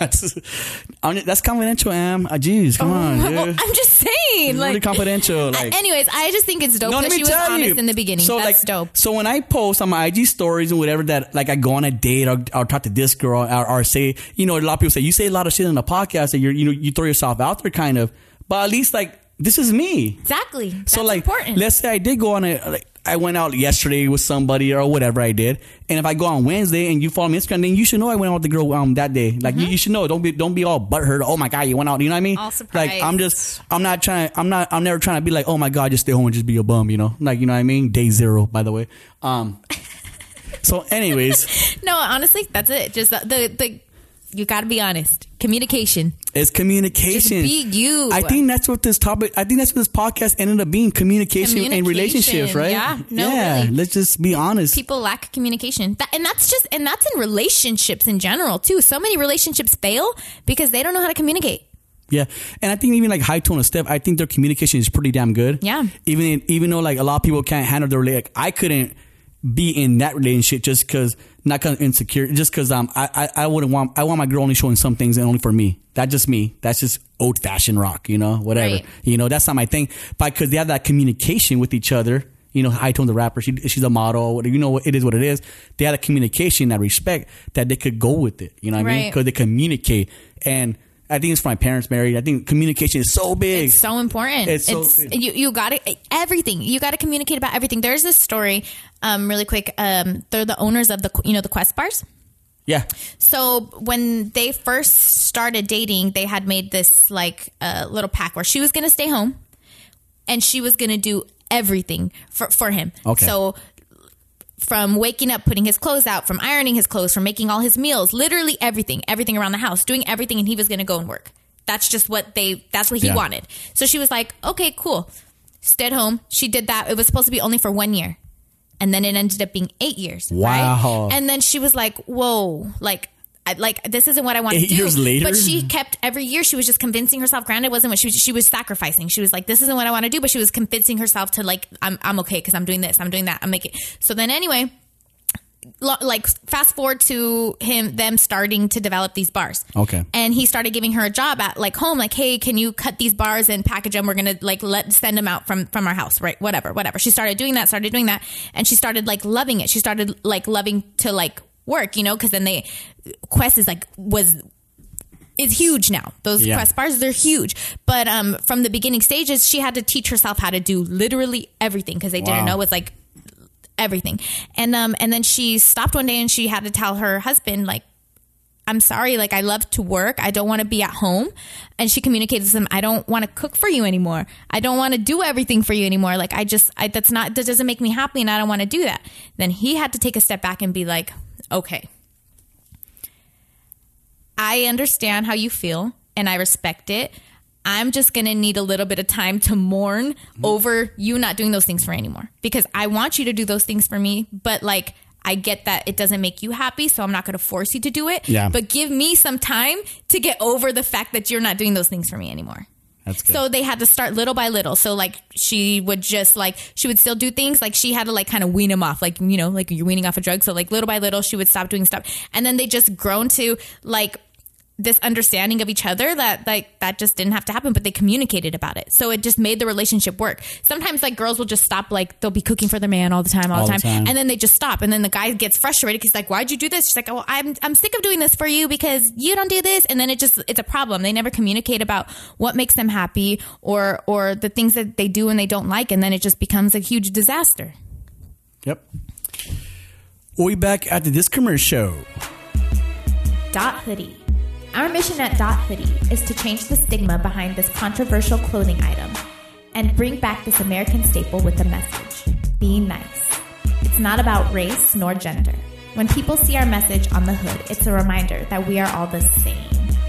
That's confidential, Am. Jeez, come on, dude. Well, I'm just saying. It's really Like, confidential. Like, anyways, I just think it's dope let that me she was tell honest you. in the beginning. So That's like, dope. So when I post on my IG stories and whatever that, like, I go on a date or talk to this girl or say, you know, a lot of people say you say a lot of shit on the podcast that you throw yourself out there, kind of. But at least, like, this is me. Exactly. That's So like, important. let's say I did go on I went out yesterday with somebody or whatever I did, and if I go on Wednesday and you follow me on Instagram, then you should know I went out with the girl that day. Like, you should know. Don't be all butthurt. Oh my god, you went out. You know what I mean? All surprised. Like, I'm never trying to be like, oh my god, just stay home and just be a bum. You know, like, you know what I mean? Day zero, by the way. So, anyways, No, honestly, that's it. Just the you got to be honest. Communication. it's communication. Just be you. I think that's what this podcast ended up being: communication and relationships, right? Yeah. No, yeah. really. Let's just be honest. People lack communication. That's in relationships in general too. So many relationships fail because they don't know how to communicate. Yeah, and I think even like High Tone and Steph, I think their communication is pretty damn good. Yeah. Even though like a lot of people can't handle their like, I couldn't be in that relationship just because not because insecure, just because I wouldn't want my girl only showing some things and only for me. That's just me. That's just old fashioned rock, you know, whatever. Right. You know, that's not my thing. But because they have that communication with each other. You know, High Tone the rapper, she's a model. You know, it is what it is. They had a communication, that respect that they could go with it. You know what I mean? Right. Because they communicate. And I think it's for my parents married. I think communication is so big. It's so important. It's so big. You got to everything. You got to communicate about everything. There's this story, really quick. They're the owners of the Quest bars. Yeah. So when they first started dating, they had made this like little pact where she was going to stay home and she was going to do everything for him. Okay. So from waking up, putting his clothes out, from ironing his clothes, from making all his meals, literally everything around the house, doing everything, and he was going to go and work. That's just that's what he Yeah. wanted. So she was like, okay, cool. Stayed home. She did that. It was supposed to be only for 1 year. And then it ended up being 8 years. Wow. Right? And then she was like, whoa, this isn't what I want to 8 do. years later? But she kept, every year she was just convincing herself. Granted, it wasn't what she was sacrificing. She was like, this isn't what I want to do. But she was convincing herself to like, I'm okay because I'm doing this, I'm doing that, I'm making. So then anyway, like fast forward to them starting to develop these bars. Okay. And he started giving her a job at like home, like, hey, can you cut these bars and package them? We're going to like send them out from our house, right? Whatever. She started doing that. And she started like loving it. She started like loving to like work, you know, because then Quest is like, is huge now. Those Quest bars, they're huge. But from the beginning stages, she had to teach herself how to do literally everything because they didn't know. It was like everything. And then she stopped one day and she had to tell her husband, like, I'm sorry, like, I love to work. I don't want to be at home. And she communicated to him, I don't want to cook for you anymore. I don't want to do everything for you anymore. Like, that doesn't make me happy and I don't want to do that. Then he had to take a step back and be like, okay, I understand how you feel and I respect it. I'm just going to need a little bit of time to mourn over you not doing those things for me anymore because I want you to do those things for me. But like, I get that it doesn't make you happy, so I'm not going to force you to do it. Yeah. But give me some time to get over the fact that you're not doing those things for me anymore. That's good. So they had to start little by little. So like she would still do things like she had to like kind of wean him off, like, you know, like you're weaning off a drug. So like little by little she would stop doing stuff. And then they just grown to like this understanding of each other that like that just didn't have to happen, but they communicated about it. So it just made the relationship work. Sometimes like girls will just stop, like they'll be cooking for their man all the time. And then they just stop. And then the guy gets frustrated because like, why'd you do this? She's like, oh, I'm sick of doing this for you because you don't do this. And then it's a problem. They never communicate about what makes them happy or the things that they do and they don't like. And then it just becomes a huge disaster. Yep. We'll be back after this commercial. Dot Hoodie. Our mission at Dot Hoodie is to change the stigma behind this controversial clothing item and bring back this American staple with a message. Be nice. It's not about race nor gender. When people see our message on the hood, it's a reminder that we are all the same.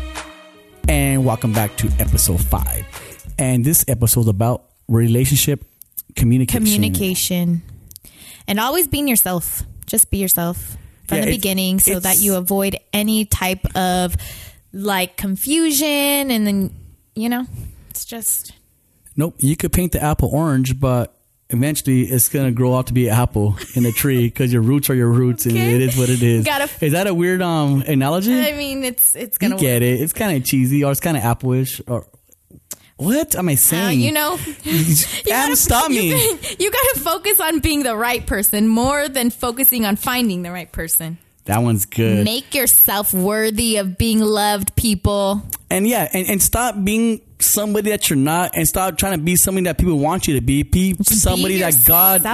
And welcome back to episode 5. And this episode is about relationship communication. And always being yourself. Just be yourself from the beginning so that you avoid any type of like confusion. And then, you know, it's just... Nope. You could paint the apple orange, but eventually it's going to grow out to be an apple in a tree because your roots are your roots and it is what it is. Is that a weird analogy? I mean, it's going to... You get it. It's kind of cheesy or it's kind of apple-ish or... What am I saying? You know, Adam, stop me. You got to focus on being the right person more than focusing on finding the right person. That one's good. Make yourself worthy of being loved, people. And yeah, and stop being somebody that you're not and stop trying to be somebody that people want you to be. Be somebody that God...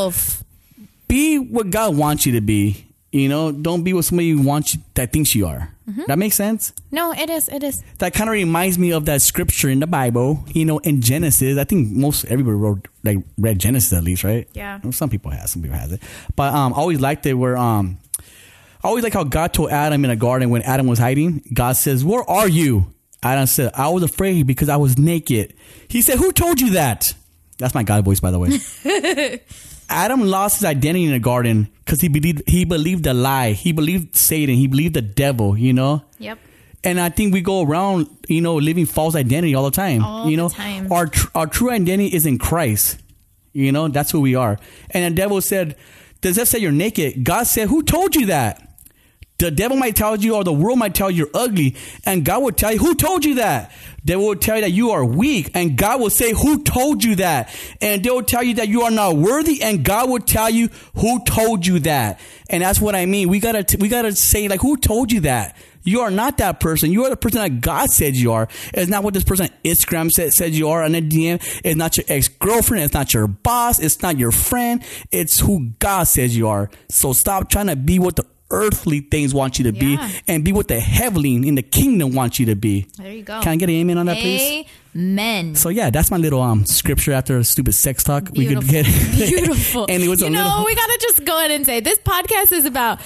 Be what God wants you to be. You know, don't be what somebody wants you, that thinks you are. Mm-hmm. That makes sense? No, it is. It is. That kind of reminds me of that scripture in the Bible, you know, in Genesis. I think everybody read Genesis at least, right? Yeah. Some people have it. But I always liked it where, I always like how God told Adam in a garden when Adam was hiding. God says, "Where are you?" Adam said, "I was afraid because I was naked." He said, "Who told you that?" That's my God voice, by the way. Adam lost his identity in the garden because he believed the lie. He believed Satan. He believed the devil, you know? Yep. And I think we go around, you know, living false identity all the time. The time. Our true identity is in Christ. You know, that's who we are. And the devil said, does that say you're naked? God said, who told you that? The devil might tell you or the world might tell you you're ugly. And God will tell you, who told you that? They will tell you that you are weak. And God will say, who told you that? And they will tell you that you are not worthy. And God will tell you, who told you that? And that's what I mean. We gotta say, like, who told you that? You are not that person. You are the person that God said you are. It's not what this person on Instagram said you are on a DM. It's not your ex-girlfriend. It's not your boss. It's not your friend. It's who God says you are. So stop trying to be what the earthly things want you to be and be what the heavenly in the kingdom wants you to be. There you go. Can I get an amen on that, please? Amen. So yeah, that's my little scripture after a stupid sex talk. Beautiful. We could get beautiful. And it was we gotta just go ahead and say this podcast is about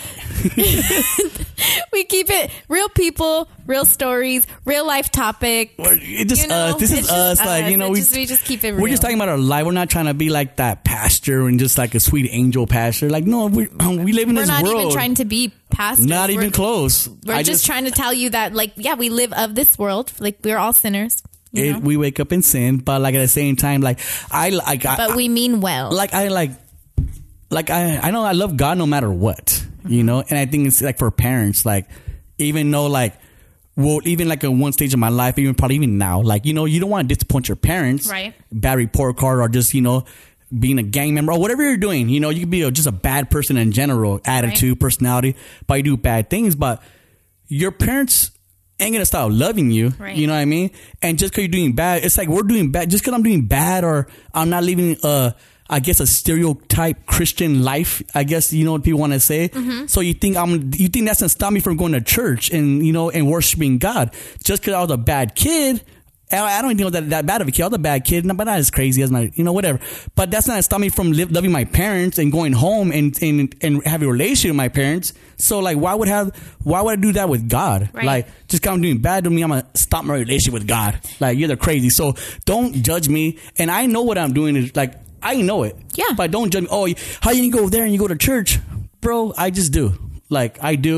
we keep it real people, real stories, real life topic. It's just us. This is us. Like, you know, we just keep it real. We're just talking about our life. We're not trying to be like that pastor and just like a sweet angel pastor. Like, no, we live in this world. We're not even trying to be pastors. Not even close. We're just trying to tell you that, like, yeah, we live of this world. Like, we're all sinners. We wake up in sin, but like at the same time, like but we mean well. Like I know I love God no matter what, you know. And I think it's like for parents, like even though like, well, even like at one stage of my life, probably even now, like, you know, you don't want to disappoint your parents, right? Bad report card or just, you know, being a gang member or whatever you're doing, you know, you could be just a bad person in general, attitude, personality, but you do bad things, but your parents ain't gonna stop loving you, right? You know what I mean? And just because you're doing bad, it's like we're doing bad. Just because I'm doing bad or I'm not living, I guess, a stereotype Christian life, I guess, you know what people want to say. Mm-hmm. So you think that's gonna stop me from going to church and, you know, and worshiping God just because I was a bad kid. I don't even know that bad of a kid. I was a bad kid, but not as crazy as my, you know, whatever. But that's not to stop me from loving my parents and going home and having a relationship with my parents. So like, why would I do that with God? Right. Like, just because I'm doing bad to me, I'm gonna stop my relationship with God. Like, you're the crazy. So don't judge me. And I know what I'm doing is like, I know it. Yeah. But don't judge me. Oh, how you go there and you go to church, bro? I just do. Like, I do.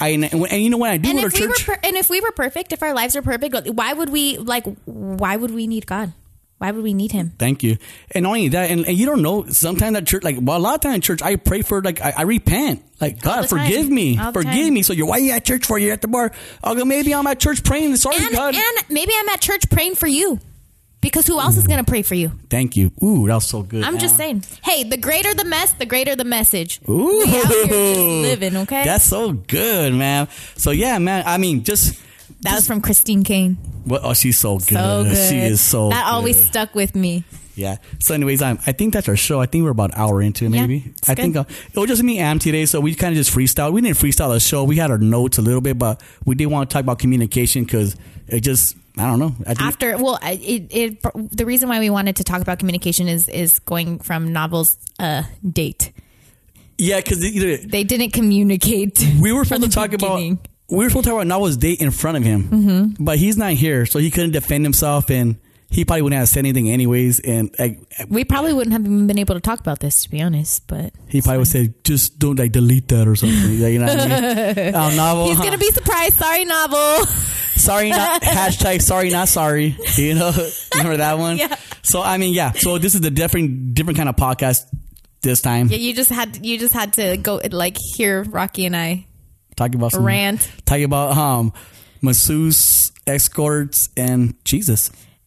And you know, when I do go to church, and if we were perfect, if our lives are perfect, why would we need God? Why would we need him? Thank you. And only that, and you don't know, sometimes at church, a lot of times in church, I pray for, I repent. Like, God, forgive me. Forgive me. So why are you at church for? You're at the bar. I'll go, maybe I'm at church praying. Sorry, God. And maybe I'm at church praying for you. Because who else is going to pray for you? Thank you. Ooh, that was so good. I'm just saying. Hey, the greater the mess, the greater the message. Ooh. We out here just living, okay? That's so good, man. So, yeah, man, I mean, That was from Christine Kane. Well, oh, she's so good. So good. She is so That good. always stuck with me. Yeah. So anyways, I think that's our show. I think we're about an hour into it, maybe. Yeah, I think it was just me and Am today, so we kind of just freestyle. We didn't freestyle the show. We had our notes a little bit, but we did want to talk about communication because it just, I don't know. The reason why we wanted to talk about communication is going from Novel's date. Yeah, because they didn't communicate. We were supposed to talk about. We were supposed to talk about Novel's date in front of him, but he's not here, so he couldn't defend himself, and he probably wouldn't have said anything anyways. And we probably wouldn't have even been able to talk about this, to be honest. But he probably would say, "Just don't delete that or something." You know what I mean? Novel, he's gonna be surprised. Sorry, Novel. Sorry, not hashtag. Sorry, not sorry. You know, remember that one? Yeah. So I mean, yeah. So this is the different kind of podcast this time. Yeah, you just had to go hear Rocky and I. Talking about some rant. Talking about masseuse, escorts, and Jesus.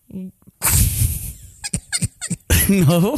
No.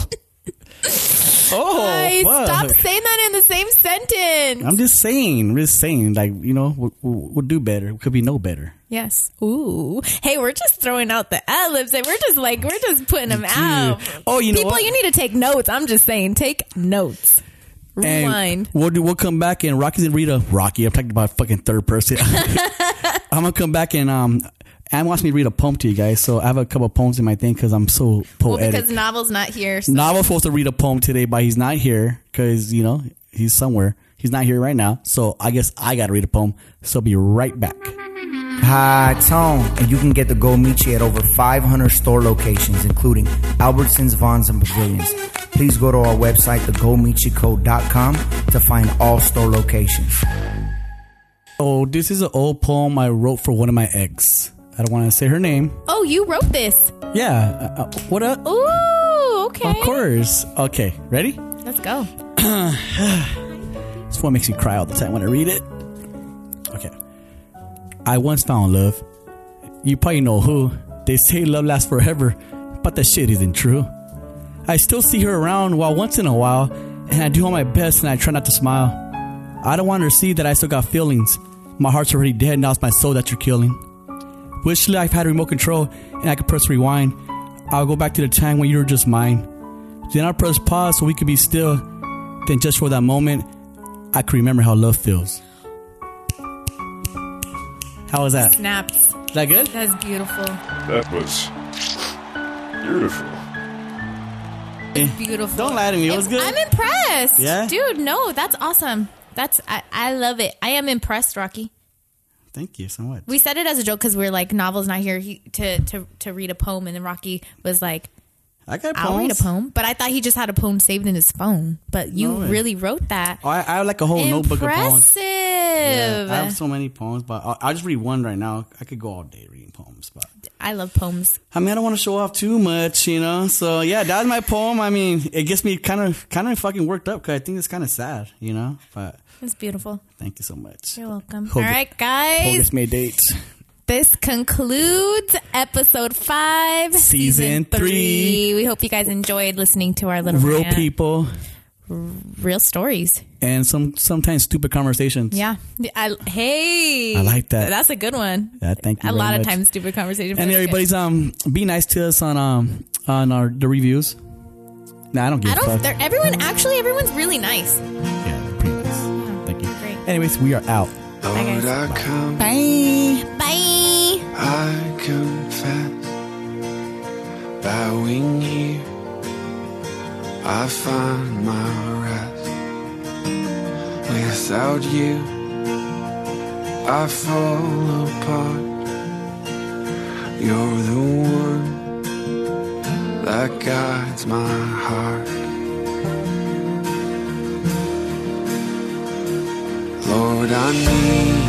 Oh, stop saying that in the same sentence. I'm just saying. Like, you know, we'll do better. We could be no better. Yes. Ooh. Hey, we're just throwing out the ad-libs and we're just putting them out. Oh, you know people, what? you need to take notes. I'm just saying, take notes. Rewind. We'll come back and Rocky's gonna read Rocky. I'm talking about fucking third person. I'm gonna come back and Anne wants me to read a poem to you guys, so I have a couple of poems in my thing because I'm so poetic. Well, because Novel's not here. So. Novel's supposed to read a poem today, but he's not here because, you know, he's somewhere. He's not here right now, so I guess I gotta read a poem. So I'll be right back. Hi, it's Tone, and you can get the Go Michi at over 500 store locations, including Albertsons, Vons, and Pavilions. Please go to our website, thegomichicode.com, to find all store locations. Oh, this is an old poem I wrote for one of my ex. I don't want to say her name. Oh, you wrote this? Yeah. What up? Ooh, okay. Of course. Okay, ready? Let's go. This one makes me cry all the time when I read it. Okay. I once found love. You probably know who. They say love lasts forever, but that shit isn't true. I still see her around once in a while, and I do all my best and I try not to smile. I don't want her to see that I still got feelings. My heart's already dead, now it's my soul that you're killing. Wish life had remote control and I could press rewind. I'll go back to the time when you were just mine. Then I'll press pause so we could be still. Then just for that moment, I could remember how love feels. How was that? Snaps. Is that good? That's beautiful. That was beautiful. Beautiful. Don't lie to me. It was good. I'm impressed. Yeah? Dude, no, that's awesome. I love it. I am impressed, Rocky. Thank you so much. We said it as a joke because we're like, Novel's not here to read a poem, and then Rocky was like, I got I'll read a poem. But I thought he just had a poem saved in his phone. But you really wrote that. I have like a whole notebook of poems. Impressive. Yeah, I have so many poems, but I'll just read one right now. I could go all day reading poems, but I love poems. I mean, I don't want to show off too much, you know. So yeah, that's my poem. I mean, it gets me kind of fucking worked up because I think it's kind of sad, you know. But It's beautiful. thank you so much. You're welcome. Hope All right, guys. Hogus made dates. This concludes episode 5, Season 3. We hope you guys enjoyed listening to our little Real rant. people Real stories. and sometimes stupid conversations. Yeah. Hey. I like that. That's a good one. Yeah, thank you A very lot of much. times stupid conversation. And everybody's be nice to us on the reviews. Nah, I don't give a fuck. Everyone's really nice. Yeah, they're pretty nice. Thank you. Great. Anyways, we are out. Lord, guys. I come, Bye. Bye. I confess, bowing here, I find my rest. Without you, I fall apart. You're the one that guides my heart. Lord, I need